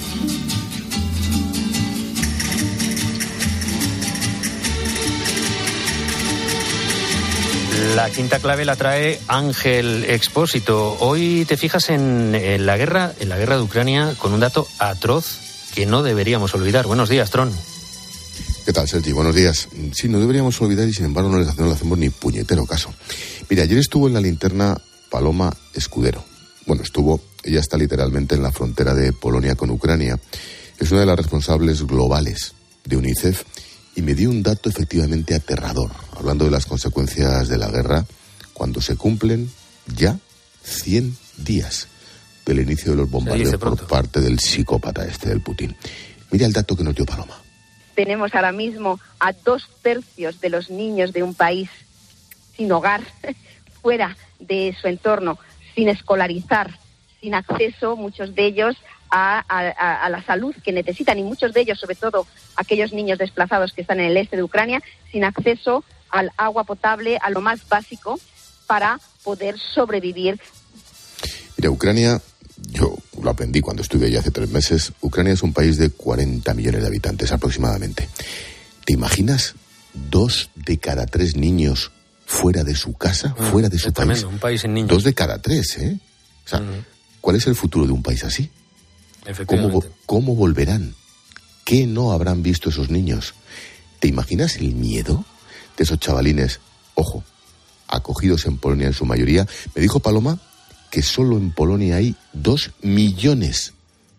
La quinta clave la trae Ángel Expósito. Hoy te fijas en, en la guerra, en la guerra de Ucrania con un dato atroz que no deberíamos olvidar. Buenos días, Tron. ¿Qué tal, Sergi? Buenos días. Sí, no deberíamos olvidar y sin embargo no, les hacemos, no le hacemos ni puñetero caso. Mira, ayer estuvo en la linterna Paloma Escudero. Bueno, estuvo, ella está literalmente en la frontera de Polonia con Ucrania. Es una de las responsables globales de UNICEF y me dio un dato efectivamente aterrador, hablando de las consecuencias de la guerra, cuando se cumplen ya cien días del inicio de los bombardeos por parte del psicópata este del Putin. Mira el dato que nos dio Paloma. Tenemos ahora mismo a dos tercios de los niños de un país sin hogar, fuera de su entorno, sin escolarizar, sin acceso, muchos de ellos, a, a, a la salud que necesitan, y muchos de ellos, sobre todo aquellos niños desplazados que están en el este de Ucrania, sin acceso al agua potable, a lo más básico, para poder sobrevivir. Mira, Ucrania, yo lo aprendí cuando estuve allí hace tres meses, Ucrania es un país de cuarenta millones de habitantes aproximadamente. ¿Te imaginas dos de cada tres niños fuera de su casa, mm, fuera de su país? Tremendo, un país sin niños. Dos de cada tres, ¿eh? O sea, mm. ¿cuál es el futuro de un país así? ¿Cómo, ¿Cómo volverán? ¿Qué no habrán visto esos niños? ¿Te imaginas el miedo de esos chavalines, ojo, acogidos en Polonia en su mayoría? Me dijo Paloma que solo en Polonia hay dos millones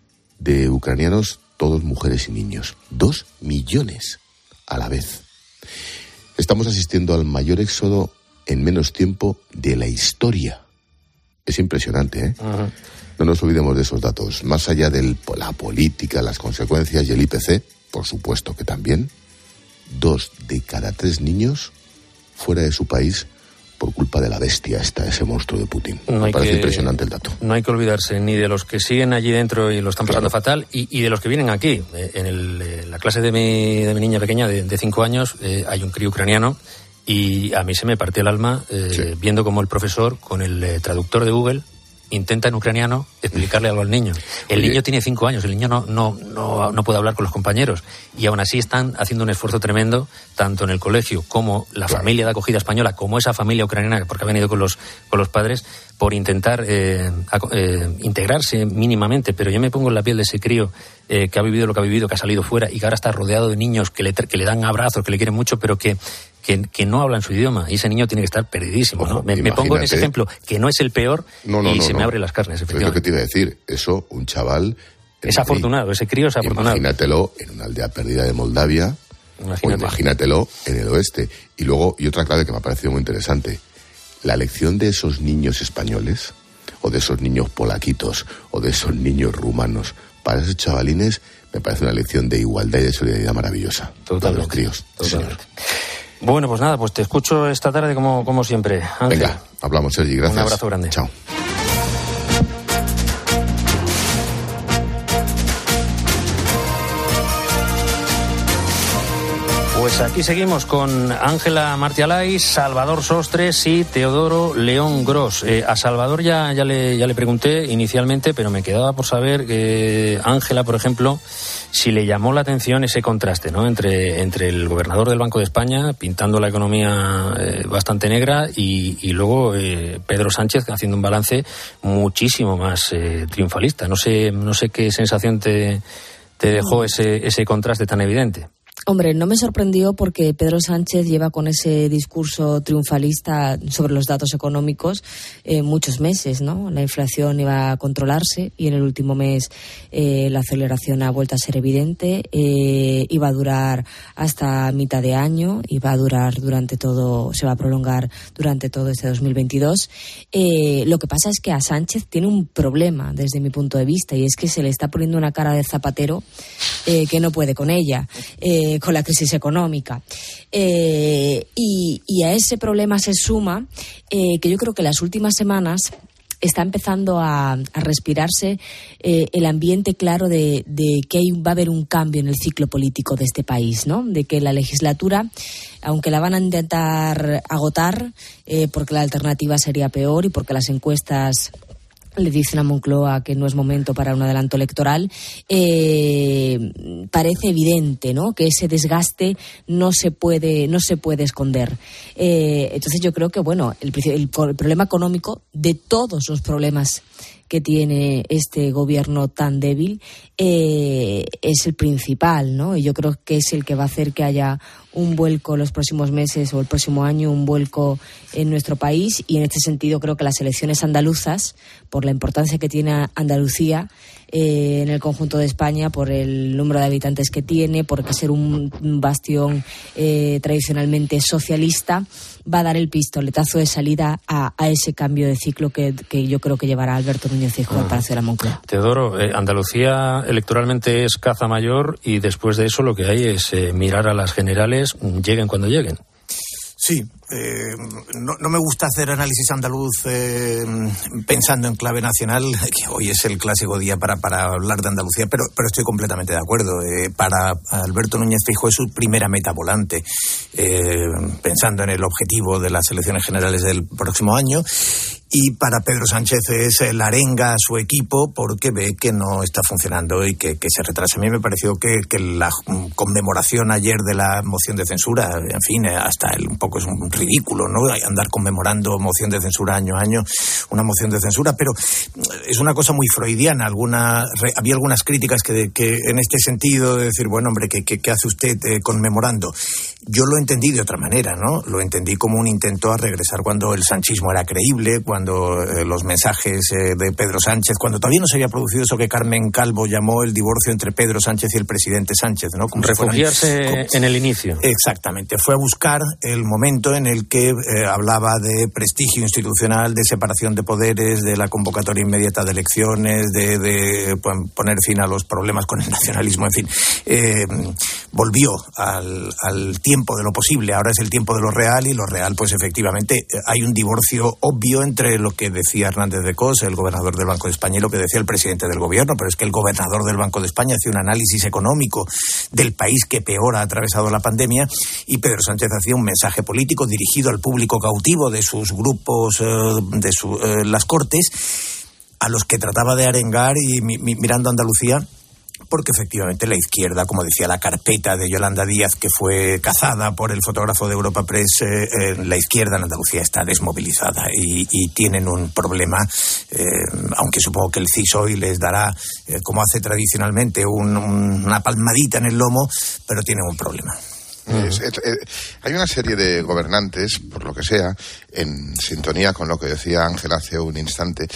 de ucranianos, todos mujeres y niños. Dos millones a la vez. Estamos asistiendo al mayor éxodo en menos tiempo de la historia. Es impresionante, ¿eh? Uh-huh. No nos olvidemos de esos datos. Más allá de la política, las consecuencias y el I P C, por supuesto que también, dos de cada tres niños fuera de su país por culpa de la bestia esta, ese monstruo de Putin. No Me parece que, impresionante el dato. No hay que olvidarse ni de los que siguen allí dentro y lo están pasando claro. fatal, y, y de los que vienen aquí. En, el, en la clase de mi, de mi niña pequeña, de, de cinco años, eh, hay un crío ucraniano, y a mí se me partió el alma eh, sí. viendo cómo el profesor, con el eh, traductor de Google, intenta en ucraniano explicarle algo al niño. El Oye. niño tiene cinco años, el niño no, no, no, no puede hablar con los compañeros, y aún así están haciendo un esfuerzo tremendo, tanto en el colegio como la claro. familia de acogida española, como esa familia ucraniana, porque ha venido con los, con los padres, por intentar eh, eh, integrarse mínimamente. Pero yo me pongo en la piel de ese crío eh, que ha vivido lo que ha vivido, que ha salido fuera y que ahora está rodeado de niños que le, que le dan abrazos, que le quieren mucho, pero que Que, que no hablan su idioma, y ese niño tiene que estar perdidísimo, ¿no? Me, me pongo en ese ejemplo, que no es el peor, no, no, y no, se no. me abren las carnes, efectivamente. Es lo que te iba a decir, eso, un chaval... Es Madrid, afortunado, ese crío es afortunado. Imagínatelo en una aldea perdida de Moldavia, Imagínate. o imagínatelo en el oeste. Y luego, y otra clave que me ha parecido muy interesante, la elección de esos niños españoles, o de esos niños polaquitos, o de esos niños rumanos, para esos chavalines, me parece una lección de igualdad y de solidaridad maravillosa. Totalmente. Para los críos. Totalmente. Bueno, pues nada, pues te escucho esta tarde como, como siempre, Ángel. Venga, hablamos, Sergi, gracias. Un abrazo grande. Chao. Pues aquí seguimos con Ángela Martialay, Salvador Sostres y Teodoro León Gros. Eh, a Salvador ya, ya, le, ya le pregunté inicialmente, pero me quedaba por saber que Ángela, por ejemplo, si le llamó la atención ese contraste, ¿no?, entre, entre el gobernador del Banco de España pintando la economía eh, bastante negra y, y luego eh, Pedro Sánchez haciendo un balance muchísimo más eh, triunfalista. No sé, no sé qué sensación te, te dejó ese, ese contraste tan evidente. Hombre, no me sorprendió porque Pedro Sánchez lleva con ese discurso triunfalista sobre los datos económicos eh, muchos meses, ¿no? La inflación iba a controlarse y en el último mes eh, la aceleración ha vuelto a ser evidente. Eh, iba a durar hasta mitad de año, iba a durar durante todo, se va a prolongar durante todo este dos mil veintidós. Eh, lo que pasa es que a Sánchez tiene un problema desde mi punto de vista, y es que se le está poniendo una cara de zapatero eh, que no puede con ella. Eh, con la crisis económica. Eh, y, y a ese problema se suma eh, que yo creo que las últimas semanas está empezando a, a respirarse eh, el ambiente claro de, de que hay, va a haber un cambio en el ciclo político de este país, ¿no? De que la legislatura, aunque la van a intentar agotar, eh, porque la alternativa sería peor y porque las encuestas le dicen a Moncloa que no es momento para un adelanto electoral, eh, parece evidente, ¿no?, que ese desgaste no se puede, no se puede esconder. Eh, entonces yo creo que, bueno, el, el, el problema económico, de todos los problemas que tiene este gobierno tan débil, eh, es el principal, ¿no? Y yo creo que es el que va a hacer que haya un vuelco los próximos meses o el próximo año, un vuelco en nuestro país. Y en este sentido creo que las elecciones andaluzas, por la importancia que tiene Andalucía eh, en el conjunto de España, por el número de habitantes que tiene, por ser un bastión eh, tradicionalmente socialista, va a dar el pistoletazo de salida a, a ese cambio de ciclo que, que yo creo que llevará Alberto Núñez Feijóo al Palacio de la Moncloa. Teodoro, eh, Andalucía electoralmente es caza mayor, y después de eso lo que hay es eh, mirar a las generales, lleguen cuando lleguen. Sí, Eh, no, no me gusta hacer análisis andaluz eh, pensando en clave nacional, que hoy es el clásico día para, para hablar de Andalucía, pero, pero estoy completamente de acuerdo. Eh, para Alberto Núñez Feijóo es su primera meta volante, eh, pensando en el objetivo de las elecciones generales del próximo año. Y para Pedro Sánchez es la arenga a su equipo porque ve que no está funcionando y que, que se retrasa. A mí me pareció que, que la conmemoración ayer de la moción de censura, en fin, hasta el, un poco es un ridículo, ¿no? Andar conmemorando moción de censura año a año, una moción de censura, pero es una cosa muy freudiana. Alguna, re, había algunas críticas que, que en este sentido de decir, bueno, hombre, ¿qué, qué, qué hace usted eh, conmemorando? Yo lo entendí de otra manera, ¿no? Lo entendí como un intento a regresar cuando el sanchismo era creíble, cuando cuando eh, los mensajes eh, de Pedro Sánchez, cuando todavía no se había producido eso que Carmen Calvo llamó el divorcio entre Pedro Sánchez y el presidente Sánchez, ¿no? Como refugiarse si fueran, como, en el inicio. Exactamente, fue a buscar el momento en el que eh, hablaba de prestigio institucional, de separación de poderes, de la convocatoria inmediata de elecciones, de, de poner fin a los problemas con el nacionalismo, en fin. Eh, volvió al, al tiempo de lo posible, ahora es el tiempo de lo real, y lo real, pues efectivamente, hay un divorcio obvio entre lo que decía Hernández de Cos, el gobernador del Banco de España, y lo que decía el presidente del gobierno, pero es que el gobernador del Banco de España hacía un análisis económico del país que peor ha atravesado la pandemia, y Pedro Sánchez hacía un mensaje político dirigido al público cautivo de sus grupos, eh, de su, eh, las Cortes, a los que trataba de arengar y mi, mi, mirando a Andalucía, porque efectivamente la izquierda, como decía la carpeta de Yolanda Díaz, que fue cazada por el fotógrafo de Europa Press, eh, eh, la izquierda en Andalucía está desmovilizada y, y tienen un problema, eh, aunque supongo que el C I S hoy les dará, eh, como hace tradicionalmente, un, un, una palmadita en el lomo, pero tienen un problema. Es, es, es, hay una serie de gobernantes, por lo que sea, en sintonía con lo que decía Ángel hace un instante,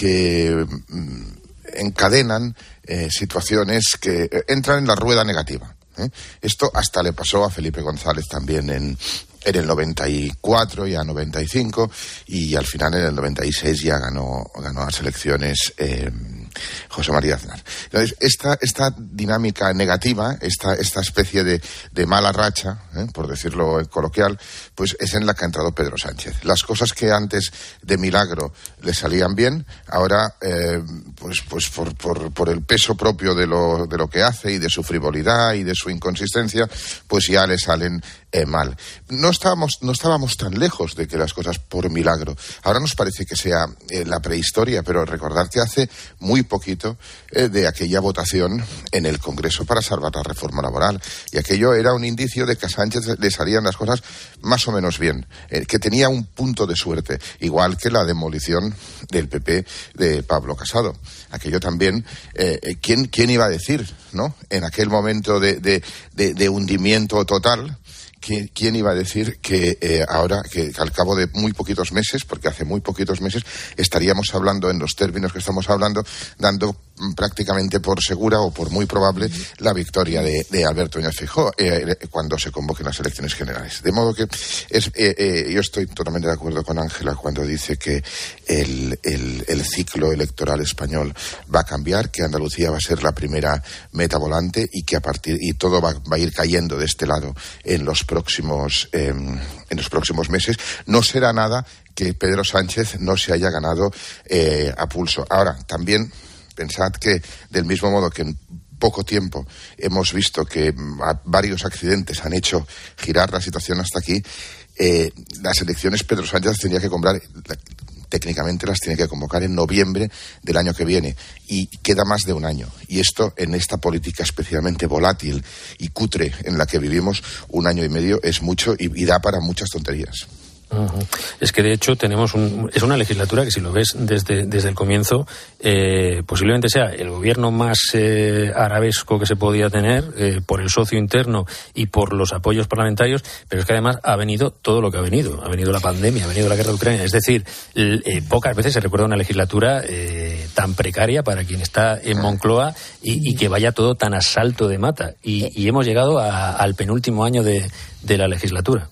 que mm, encadenan eh, situaciones que eh, entran en la rueda negativa. ¿eh? Esto hasta le pasó a Felipe González también en, en el noventa y cuatro y a noventa y cinco, y al final en el noventa y seis ya ganó, ganó las elecciones eh, José María Aznar. Entonces, esta, esta dinámica negativa, esta, esta especie de, de mala racha, ¿eh? por decirlo coloquial, pues es en la que ha entrado Pedro Sánchez. Las cosas que antes de milagro le salían bien, ahora, eh, pues, pues por, por, por el peso propio de lo, de lo que hace y de su frivolidad y de su inconsistencia, pues ya le salen eh, mal. No estábamos, no estábamos tan lejos de que las cosas por milagro. Ahora nos parece que sea eh, la prehistoria, pero recordad que hace muy poquito eh, de aquella votación en el Congreso para salvar la reforma laboral, y aquello era un indicio de que a Sánchez le salían las cosas más o menos bien, eh, que tenía un punto de suerte, igual que la demolición del P P de Pablo Casado. Aquello también, eh, ¿quién, quién iba a decir, no? En aquel momento de, de, de, de hundimiento total, ¿quién iba a decir que eh, ahora, que al cabo de muy poquitos meses, porque hace muy poquitos meses, estaríamos hablando en los términos que estamos hablando, dando prácticamente por segura o por muy probable la victoria de, de Alberto Núñez Feijóo eh, cuando se convoquen las elecciones generales? De modo que es, eh, eh, yo estoy totalmente de acuerdo con Ángela cuando dice que el, el, el ciclo electoral español va a cambiar, que Andalucía va a ser la primera meta volante y que a partir y todo va, va a ir cayendo de este lado en los próximos eh, en los próximos meses. No será nada que Pedro Sánchez no se haya ganado eh, a pulso. Ahora, también pensad que del mismo modo que en poco tiempo hemos visto que varios accidentes han hecho girar la situación hasta aquí, eh, las elecciones Pedro Sánchez tendría que comprar, técnicamente las tiene que convocar en noviembre del año que viene, y queda más de un año. Y esto, en esta política especialmente volátil y cutre en la que vivimos, un año y medio es mucho y, y da para muchas tonterías. Uh-huh. Es que de hecho tenemos un, es una legislatura que, si lo ves desde, desde el comienzo, eh, posiblemente sea el gobierno más eh, arabesco que se podía tener eh, por el socio interno y por los apoyos parlamentarios, pero es que además ha venido todo lo que ha venido. Ha venido la pandemia, ha venido la guerra de Ucrania. Es decir, eh, pocas veces se recuerda una legislatura eh, tan precaria para quien está en Moncloa y, y que vaya todo tan a salto de mata. Y, y hemos llegado a, al penúltimo año de, de la legislatura.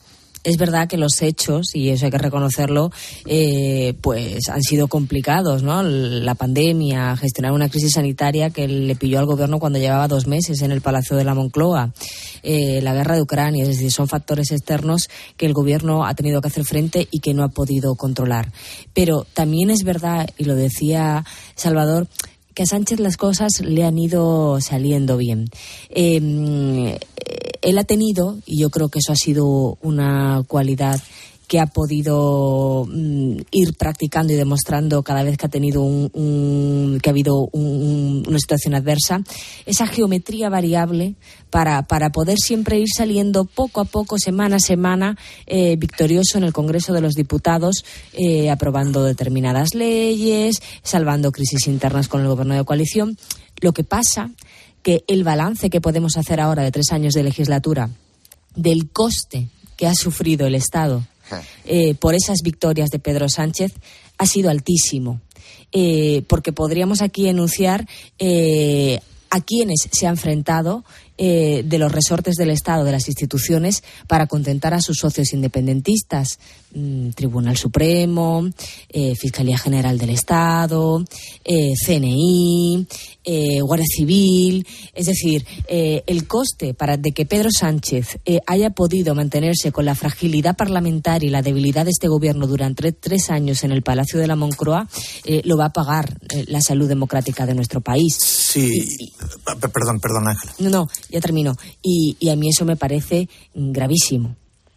es verdad que los hechos, y eso hay que reconocerlo, eh, pues han sido complicados, ¿no? La pandemia, gestionar una crisis sanitaria que le pilló al gobierno cuando llevaba dos meses en el Palacio de la Moncloa, eh, la guerra de Ucrania, es decir, son factores externos que el gobierno ha tenido que hacer frente y que no ha podido controlar. Pero también es verdad, y lo decía Salvador, que a Sánchez las cosas le han ido saliendo bien. Eh, él ha tenido, y yo creo que eso ha sido una cualidad que ha podido mm, ir practicando y demostrando cada vez que ha tenido un, un que ha habido un, una situación adversa, esa geometría variable para, para poder siempre ir saliendo poco a poco, semana a semana, eh, victorioso en el Congreso de los Diputados, eh, aprobando determinadas leyes, salvando crisis internas con el gobierno de coalición. Lo que pasa que el balance que podemos hacer ahora de tres años de legislatura, del coste que ha sufrido el Estado Eh, por esas victorias de Pedro Sánchez, ha sido altísimo, eh, porque podríamos aquí enunciar eh, a quienes se ha enfrentado eh, de los resortes del Estado, de las instituciones, para contentar a sus socios independentistas. Mm, Tribunal Supremo, eh, Fiscalía General del Estado, eh, C N I, eh, Guardia Civil. Es decir, eh, el coste para de que Pedro Sánchez eh, haya podido mantenerse con la fragilidad parlamentaria y la debilidad de este gobierno durante tres años en el Palacio de la Moncloa, eh, lo va a pagar eh, la salud democrática de nuestro país. Sí, y, y, perdón, perdón, Ángela. No, no, ya termino. Y, y a mí eso me parece gravísimo.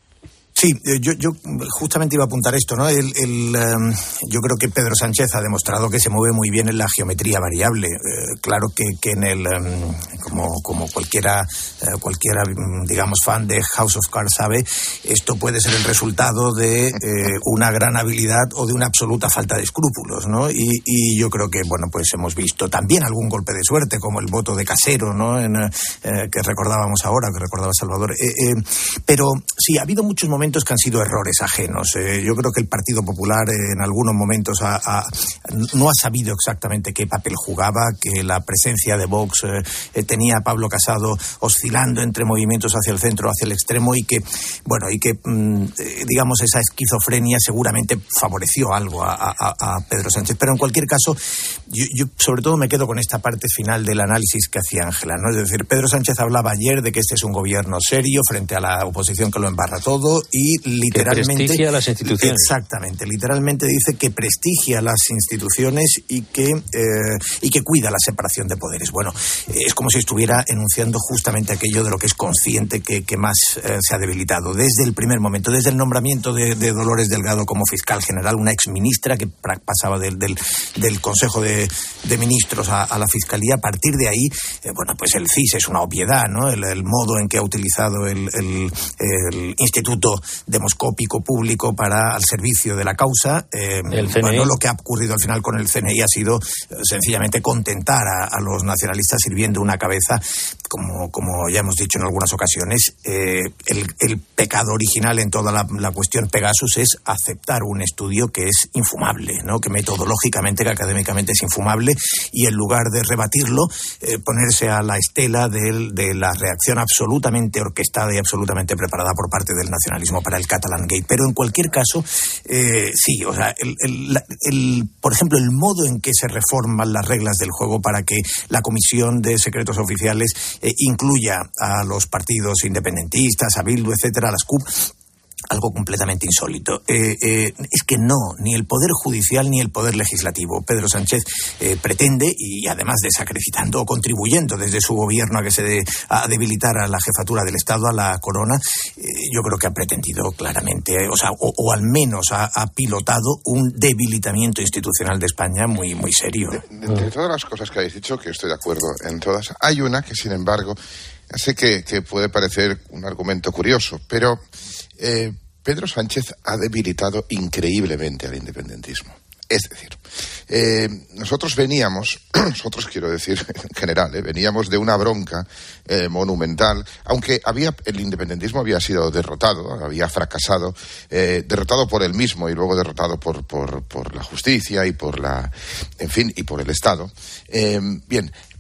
Sí, yo, yo justamente iba a apuntar esto, ¿no? El, el, um, yo creo que Pedro Sánchez ha demostrado que se mueve muy bien en la geometría variable. Eh, claro que, que en el, um, como, como cualquiera, uh, cualquiera, digamos, fan de House of Cards sabe, esto puede ser el resultado de eh, una gran habilidad o de una absoluta falta de escrúpulos, ¿no? Y, y yo creo que, bueno, pues hemos visto también algún golpe de suerte, como el voto de Casero, ¿no? En, eh, que recordábamos ahora, que recordaba Salvador. Eh, eh, pero sí, ha habido muchos momentos que han sido errores ajenos. Eh, yo creo que el Partido Popular eh, en algunos momentos ha, ha, no ha sabido exactamente qué papel jugaba, que la presencia de Vox eh, eh, tenía a Pablo Casado oscilando entre movimientos hacia el centro, hacia el extremo, y que, bueno, y que, mm, eh, digamos, esa esquizofrenia seguramente favoreció algo a, a, a Pedro Sánchez. Pero en cualquier caso, yo, yo sobre todo me quedo con esta parte final del análisis que hacía Ángela, ¿no? Es decir, Pedro Sánchez hablaba ayer de que este es un gobierno serio frente a la oposición que lo embarra todo, y literalmente que prestigia las instituciones. Exactamente, literalmente dice que prestigia las instituciones y que eh, y que cuida la separación de poderes. Bueno, es como si estuviera enunciando justamente aquello de lo que es consciente que, que más eh, se ha debilitado desde el primer momento, desde el nombramiento de, de Dolores Delgado como fiscal general, una exministra que pasaba del, del, del Consejo de, de Ministros a, a la Fiscalía. A partir de ahí, eh, bueno, pues el C I S es una obviedad, ¿no? El, el modo en que ha utilizado el, el, el Instituto Demoscópico Público para al servicio de la causa. Eh, el C N I. Bueno, lo que ha ocurrido al final con el C N I ha sido eh, sencillamente contentar a, a los nacionalistas sirviendo una cabeza, como, como ya hemos dicho en algunas ocasiones. Eh, el, el pecado original en toda la, la cuestión Pegasus es aceptar un estudio que es infumable, ¿no? Que metodológicamente, que académicamente es infumable, y en lugar de rebatirlo, eh, ponerse a la estela de, de la reacción absolutamente orquestada y absolutamente preparada por parte del nacionalismo para el Catalan Gate. Pero en cualquier caso, eh, sí, o sea, el, el, el, por ejemplo, el modo en que se reforman las reglas del juego para que la Comisión de Secretos Oficiales eh, incluya a los partidos independentistas, a Bildu, etcétera, a las C U P, algo completamente insólito. Eh, eh, es que no, ni el Poder Judicial ni el Poder Legislativo. Pedro Sánchez eh, pretende, y además desacreditando o contribuyendo desde su gobierno a que se de, a debilitar a la jefatura del Estado, a la corona, eh, yo creo que ha pretendido claramente, eh, o sea, o, o al menos ha, ha pilotado un debilitamiento institucional de España muy, muy serio. De, de, de todas las cosas que habéis dicho, que estoy de acuerdo en todas, hay una que, sin embargo, sé que, que puede parecer un argumento curioso, pero Eh, Pedro Sánchez ha debilitado increíblemente al independentismo. Es decir, eh, nosotros veníamos, nosotros quiero decir en general, eh, veníamos de una bronca eh, monumental, aunque había el independentismo había sido derrotado, había fracasado, eh, derrotado por él mismo y luego derrotado por, por, por la justicia y por la, en fin, y por el Estado. Eh, bien,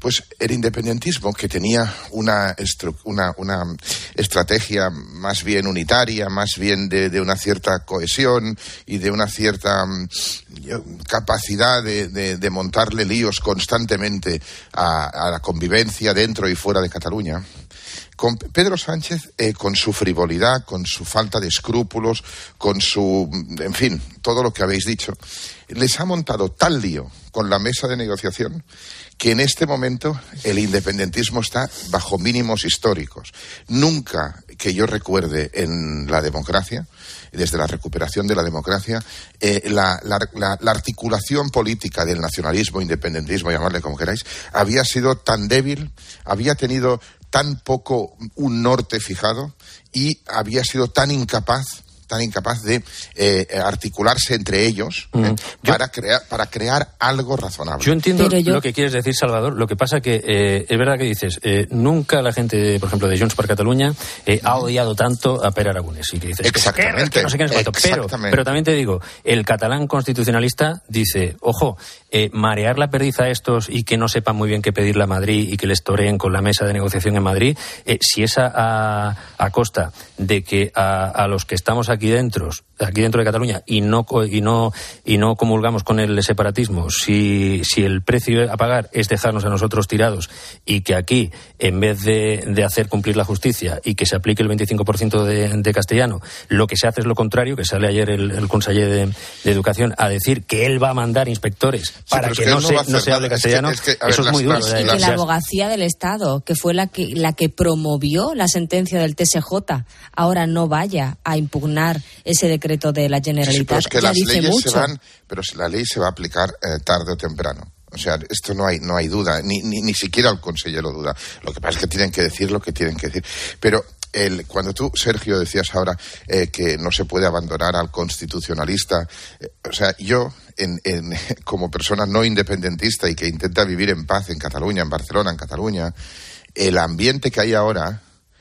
pues el independentismo, que tenía una, estru- una, una estrategia más bien unitaria, más bien de, de una cierta cohesión y de una cierta um, capacidad de, de, de montarle líos constantemente a, a la convivencia dentro y fuera de Cataluña, con Pedro Sánchez, eh, con su frivolidad, con su falta de escrúpulos, con su, en fin, todo lo que habéis dicho, les ha montado tal lío con la mesa de negociación que en este momento el independentismo está bajo mínimos históricos. Nunca que yo recuerde en la democracia, desde la recuperación de la democracia, eh, la, la, la, la articulación política del nacionalismo, independentismo, llamarle como queráis, había sido tan débil, había tenido tan poco un norte fijado y había sido tan incapaz tan incapaz de eh, articularse entre ellos mm. eh, para, crear, para crear algo razonable. Yo entiendo yo... lo que quieres decir, Salvador. Lo que pasa que eh, es verdad que dices, eh, nunca la gente, por ejemplo, de Junts per Catalunya eh, ha odiado tanto a Pere Aragonès. Y que dices, exactamente. Que, que no sé qué, no sé cuánto. Pero, pero también te digo, el catalán constitucionalista dice, ojo, eh, marear la perdiz a estos y que no sepan muy bien qué pedirle a Madrid y que les toreen con la mesa de negociación en Madrid, eh, si es a, a, a costa de que a, a los que estamos aquí dentro, aquí dentro de Cataluña, y no y no y no comulgamos con el separatismo, si, si el precio a pagar es dejarnos a nosotros tirados y que aquí, en vez de, de hacer cumplir la justicia y que se aplique el veinticinco por ciento de, de castellano, lo que se hace es lo contrario, que sale ayer el, el conseller de, de Educación a decir que él va a mandar inspectores para sí, que, que no, se, no se hable castellano, es que, es que, eso ver, es muy las, duro. Las, y que la abogacía del Estado, que fue la que, la que promovió la sentencia del T S J, ahora no vaya a impugnar ese decreto de la Generalitat. Sí, pero es que ya las dice leyes mucho. se van, pero la ley se va a aplicar eh, tarde o temprano. O sea, esto no hay no hay duda, ni ni, ni siquiera el Conseller lo duda. Lo que pasa es que tienen que decir lo que tienen que decir. Pero el, cuando tú, Sergio, decías ahora eh, que no se puede abandonar al constitucionalista, eh, o sea, yo, en, en, como persona no independentista y que intenta vivir en paz en Cataluña, en Barcelona, en Cataluña, el ambiente que hay ahora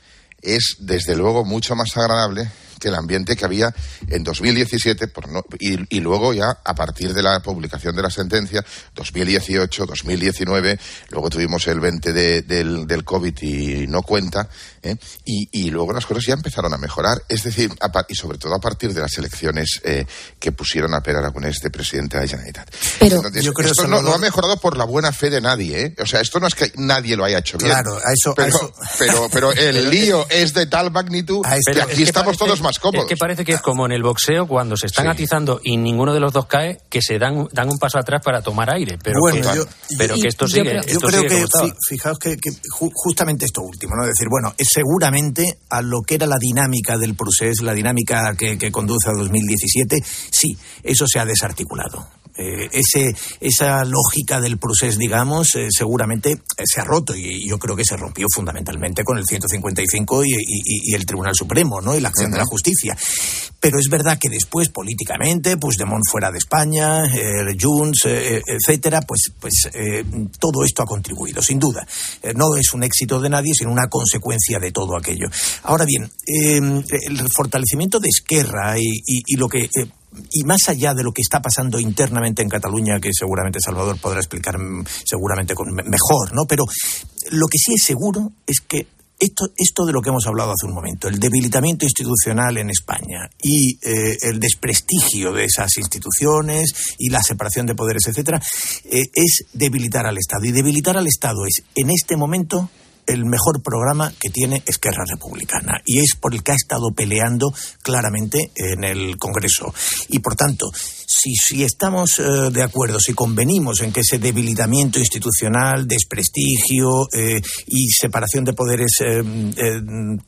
es, desde luego, mucho más agradable que el ambiente que había en dos mil diecisiete por no, y, y luego ya a partir de la publicación de la sentencia, dos mil dieciocho, dos mil diecinueve, luego tuvimos el veinte de, del, del COVID y no cuenta, ¿eh? y, y luego las cosas ya empezaron a mejorar, es decir, a, y sobre todo a partir de las elecciones eh, que pusieron a Pere Aragonès de presidente de la Generalitat. Pero Entonces, yo creo esto no, no, no ha mejorado por la buena fe de nadie, ¿eh? O sea, esto no es que nadie lo haya hecho bien. Claro, a eso, pero, a eso... pero, pero el lío es de tal magnitud que aquí es estamos parece, todos más cómodos. Es que parece que es como en el boxeo cuando se están sí. atizando y ninguno de los dos cae, que se dan dan un paso atrás para tomar aire. Pero bueno, que, yo, pero y, que esto yo sigue. Creo, esto yo creo sigue que, fijaos que, que justamente esto último, ¿no? Es decir, bueno, es seguramente a lo que era la dinámica del procés, la dinámica que, que conduce a dos mil diecisiete, sí, eso se ha desarticulado. Eh, ese, esa lógica del procés, digamos, eh, seguramente eh, se ha roto y yo creo que se rompió fundamentalmente con el ciento cincuenta y cinco y, y, y el Tribunal Supremo, ¿no? Y la acción uh-huh. de la justicia. Pero es verdad que después, políticamente, Puigdemont fuera de España, eh, Junts, eh, etcétera, pues, pues eh, todo esto ha contribuido, sin duda. Eh, no es un éxito de nadie, sino una consecuencia de todo aquello. Ahora bien, eh, el fortalecimiento de Esquerra y, y, y lo que... Eh, y más allá de lo que está pasando internamente en Cataluña, que seguramente Salvador podrá explicar seguramente con mejor, ¿no? Pero lo que sí es seguro es que esto, esto de lo que hemos hablado hace un momento, el debilitamiento institucional en España y eh, el desprestigio de esas instituciones y la separación de poderes, etcétera, eh, es debilitar al Estado. Y debilitar al Estado es, en este momento, el mejor programa que tiene Esquerra Republicana y es por el que ha estado peleando claramente en el Congreso. Y por tanto, si, si estamos eh, de acuerdo, si convenimos en que ese debilitamiento institucional, desprestigio eh, y separación de poderes, eh, eh,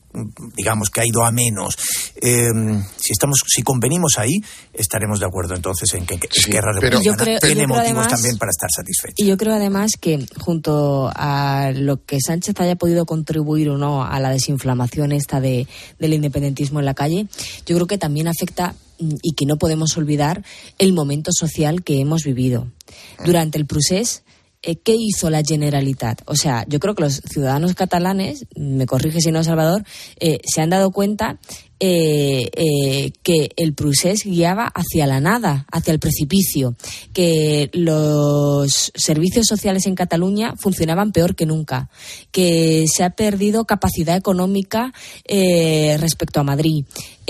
digamos que ha ido a menos, eh, si estamos, si convenimos ahí, estaremos de acuerdo entonces en que Esquerra sí, Republicana creo, tiene motivos además, también para estar satisfecha. Y yo creo además que junto a lo que Sánchez haya podido contribuir o no a la desinflamación esta de, del independentismo en la calle, yo creo que también afecta y que no podemos olvidar el momento social que hemos vivido. Durante el procés, eh, ¿qué hizo la Generalitat? O sea, yo creo que los ciudadanos catalanes, me corrige si no, Salvador, eh, se han dado cuenta eh, eh, que el procés guiaba hacia la nada, hacia el precipicio, que los servicios sociales en Cataluña funcionaban peor que nunca, que se ha perdido capacidad económica eh, respecto a Madrid,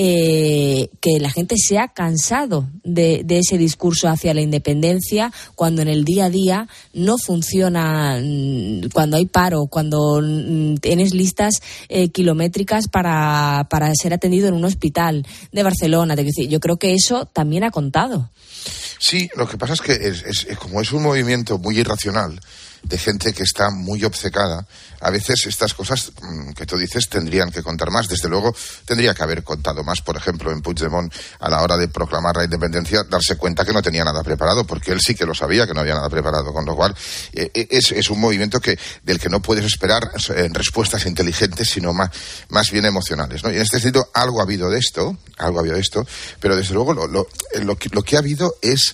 eh, que la gente se ha cansado de, de ese discurso hacia la independencia cuando en el día a día no funciona, cuando hay paro, cuando tienes listas eh, kilométricas para, para ser atendido en un hospital de Barcelona. Yo creo que eso también ha contado. Sí, lo que pasa es que es, es, es, como es un movimiento muy irracional de gente que está muy obcecada, a veces estas cosas mmm, que tú dices tendrían que contar más. Desde luego tendría que haber contado más, por ejemplo, en Puigdemont, a la hora de proclamar la independencia, darse cuenta que no tenía nada preparado, porque él sí que lo sabía que no había nada preparado, con lo cual eh, es, es un movimiento que del que no puedes esperar eh, respuestas inteligentes, sino más, más bien emocionales, ¿no? Y en este sentido algo ha habido de esto, algo ha habido de esto, pero desde luego lo, lo, lo, que, lo que ha habido es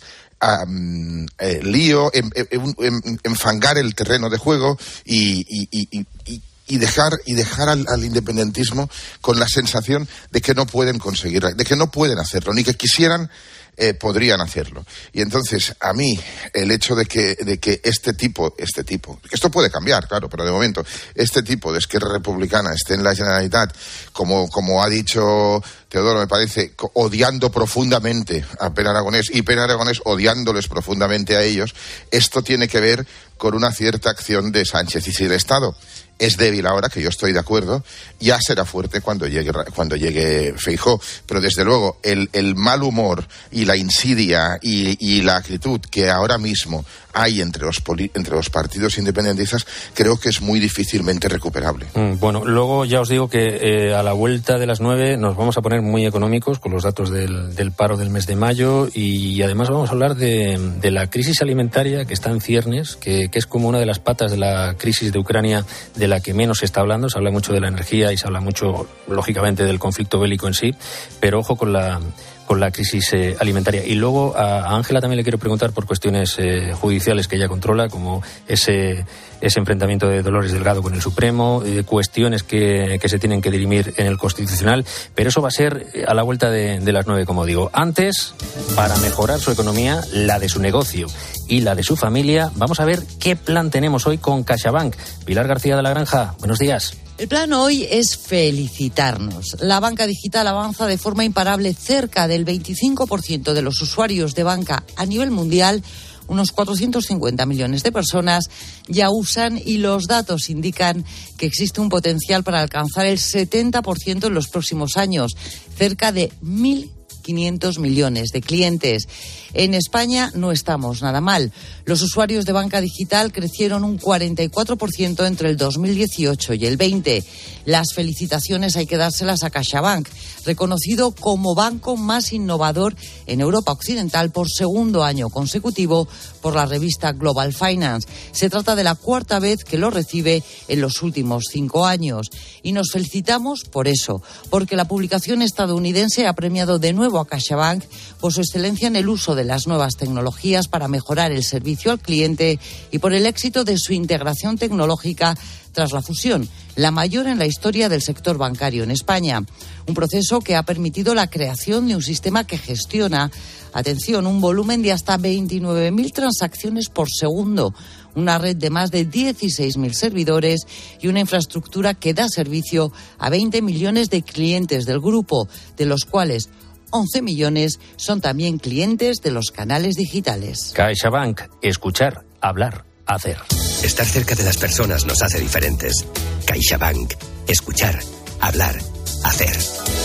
Um, eh, lío, en, en, en, enfangar el terreno de juego y, y, y, y, y dejar y dejar al, al independentismo con la sensación de que no pueden conseguirlo, de que no pueden hacerlo, ni que quisieran eh, podrían hacerlo. Y entonces, a mí, el hecho de que, de que este tipo, este tipo, esto puede cambiar, claro, pero de momento, este tipo de Esquerra Republicana esté en la Generalitat, como, como ha dicho Teodoro, me parece, odiando profundamente a Pere Aragonés y Pere Aragonés odiándoles profundamente a ellos, esto tiene que ver con una cierta acción de Sánchez. Y si el Estado es débil ahora, que yo estoy de acuerdo, ya será fuerte cuando llegue cuando llegue Feijóo. Pero desde luego el, el mal humor y la insidia y, y la actitud que ahora mismo hay entre los poli, entre los partidos independentistas, creo que es muy difícilmente recuperable. Mm, bueno, luego ya os digo que eh, a la vuelta de las nueve nos vamos a poner muy económicos con los datos del, del paro del mes de mayo, y además vamos a hablar de, de la crisis alimentaria que está en ciernes, que, que es como una de las patas de la crisis de Ucrania de la que menos se está hablando. Se habla mucho de la energía y se habla mucho, lógicamente, del conflicto bélico en sí, pero ojo con la con la crisis eh, alimentaria. Y luego a Ángela también le quiero preguntar por cuestiones eh, judiciales que ella controla, como ese ese enfrentamiento de Dolores Delgado con el Supremo, eh, cuestiones que, que se tienen que dirimir en el Constitucional, pero eso va a ser a la vuelta de, de las nueve, como digo. Antes, para mejorar su economía, la de su negocio y la de su familia, vamos a ver qué plan tenemos hoy con CaixaBank. Pilar García de la Granja, buenos días. El plan hoy es felicitarnos. La banca digital avanza de forma imparable. Cerca del veinticinco por ciento de los usuarios de banca a nivel mundial, unos cuatrocientos cincuenta millones de personas, ya usan, y los datos indican que existe un potencial para alcanzar el setenta por ciento en los próximos años. Cerca de mil quinientos millones de clientes. En España no estamos nada mal. Los usuarios de banca digital crecieron un cuarenta y cuatro por ciento entre el dos mil dieciocho y el veinte. Las felicitaciones hay que dárselas a CaixaBank, reconocido como banco más innovador en Europa Occidental por segundo año consecutivo por la revista Global Finance. Se trata de la cuarta vez que lo recibe en los últimos cinco años. Y nos felicitamos por eso, porque la publicación estadounidense ha premiado de nuevo a CaixaBank por su excelencia en el uso de las nuevas tecnologías para mejorar el servicio al cliente y por el éxito de su integración tecnológica tras la fusión, la mayor en la historia del sector bancario en España. Un proceso que ha permitido la creación de un sistema que gestiona, atención, un volumen de hasta veintinueve mil transacciones por segundo, una red de más de dieciséis mil servidores y una infraestructura que da servicio a veinte millones de clientes del grupo, de los cuales once millones son también clientes de los canales digitales. CaixaBank, escuchar, hablar, hacer. Estar cerca de las personas nos hace diferentes. CaixaBank, escuchar, hablar, hacer.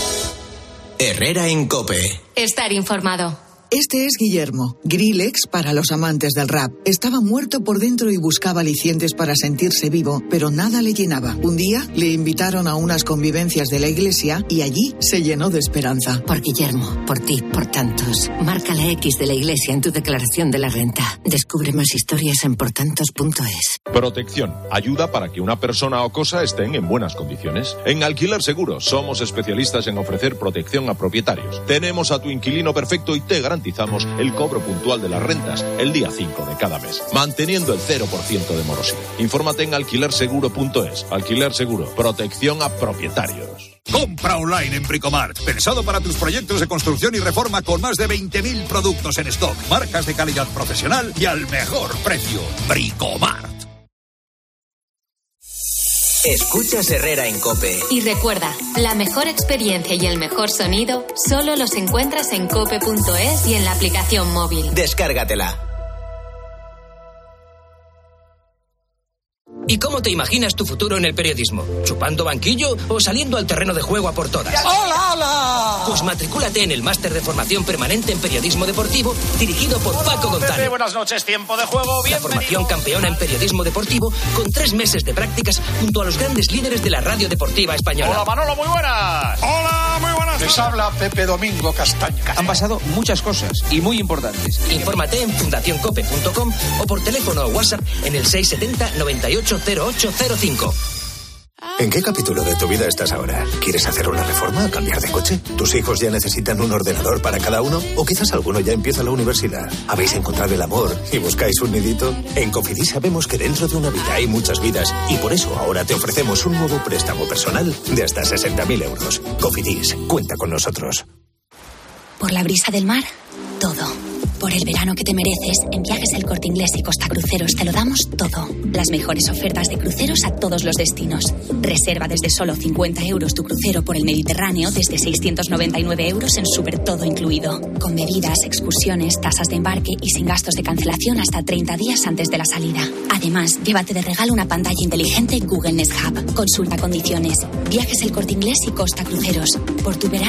Herrera en COPE. Estar informado. Este es Guillermo, Grillex para los amantes del rap. Estaba muerto por dentro y buscaba alicientes para sentirse vivo, pero nada le llenaba. Un día le invitaron a unas convivencias de la iglesia y allí se llenó de esperanza. Por Guillermo, por ti, por tantos. Marca la X de la iglesia en tu declaración de la renta. Descubre más historias en portantos punto es. Protección. Ayuda para que una persona o cosa estén en buenas condiciones. En Alquiler Seguro somos especialistas en ofrecer protección a propietarios. Tenemos a tu inquilino perfecto y te garantizamos Garantizamos el cobro puntual de las rentas el día cinco de cada mes, manteniendo el cero por ciento de morosidad. Infórmate en alquiler seguro punto es. Alquiler Seguro, protección a propietarios. Compra online en Bricomart. Pensado para tus proyectos de construcción y reforma con más de veinte mil productos en stock. Marcas de calidad profesional y al mejor precio. Bricomart. Escuchas Herrera en COPE. Y recuerda, la mejor experiencia y el mejor sonido solo los encuentras en cope punto es y en la aplicación móvil. Descárgatela. ¿Y cómo te imaginas tu futuro en el periodismo? ¿Chupando banquillo o saliendo al terreno de juego a por todas? ¡Hola, hola! Pues matricúlate en el máster de formación permanente en periodismo deportivo dirigido por hola, Paco González. Pepe, buenas noches, tiempo de juego. La formación campeona en periodismo deportivo con tres meses de prácticas junto a los grandes líderes de la radio deportiva española. Hola, Manolo, muy buenas. Hola, muy buenas. Les habla Pepe Domingo Castaño. Han pasado muchas cosas y muy importantes. Infórmate en fundación cope punto com o por teléfono o WhatsApp en el seis siete cero, noventa y ocho cero ocho cero cinco. ¿En qué capítulo de tu vida estás ahora? ¿Quieres hacer una reforma? ¿Cambiar de coche? ¿Tus hijos ya necesitan un ordenador para cada uno? ¿O quizás alguno ya empieza la universidad? ¿Habéis encontrado el amor y buscáis un nidito? En Cofidis sabemos que dentro de una vida hay muchas vidas y por eso ahora te ofrecemos un nuevo préstamo personal de hasta sesenta mil euros. Cofidis, cuenta con nosotros. Por la brisa del mar, todo. Por el verano que te mereces, en Viajes El Corte Inglés y Costa Cruceros te lo damos todo. Las mejores ofertas de cruceros a todos los destinos. Reserva desde solo cincuenta euros tu crucero por el Mediterráneo desde seiscientos noventa y nueve euros en súper todo incluido. Con bebidas, excursiones, tasas de embarque y sin gastos de cancelación hasta treinta días antes de la salida. Además, llévate de regalo una pantalla inteligente Google Nest Hub. Consulta condiciones. Viajes El Corte Inglés y Costa Cruceros. Por tu verano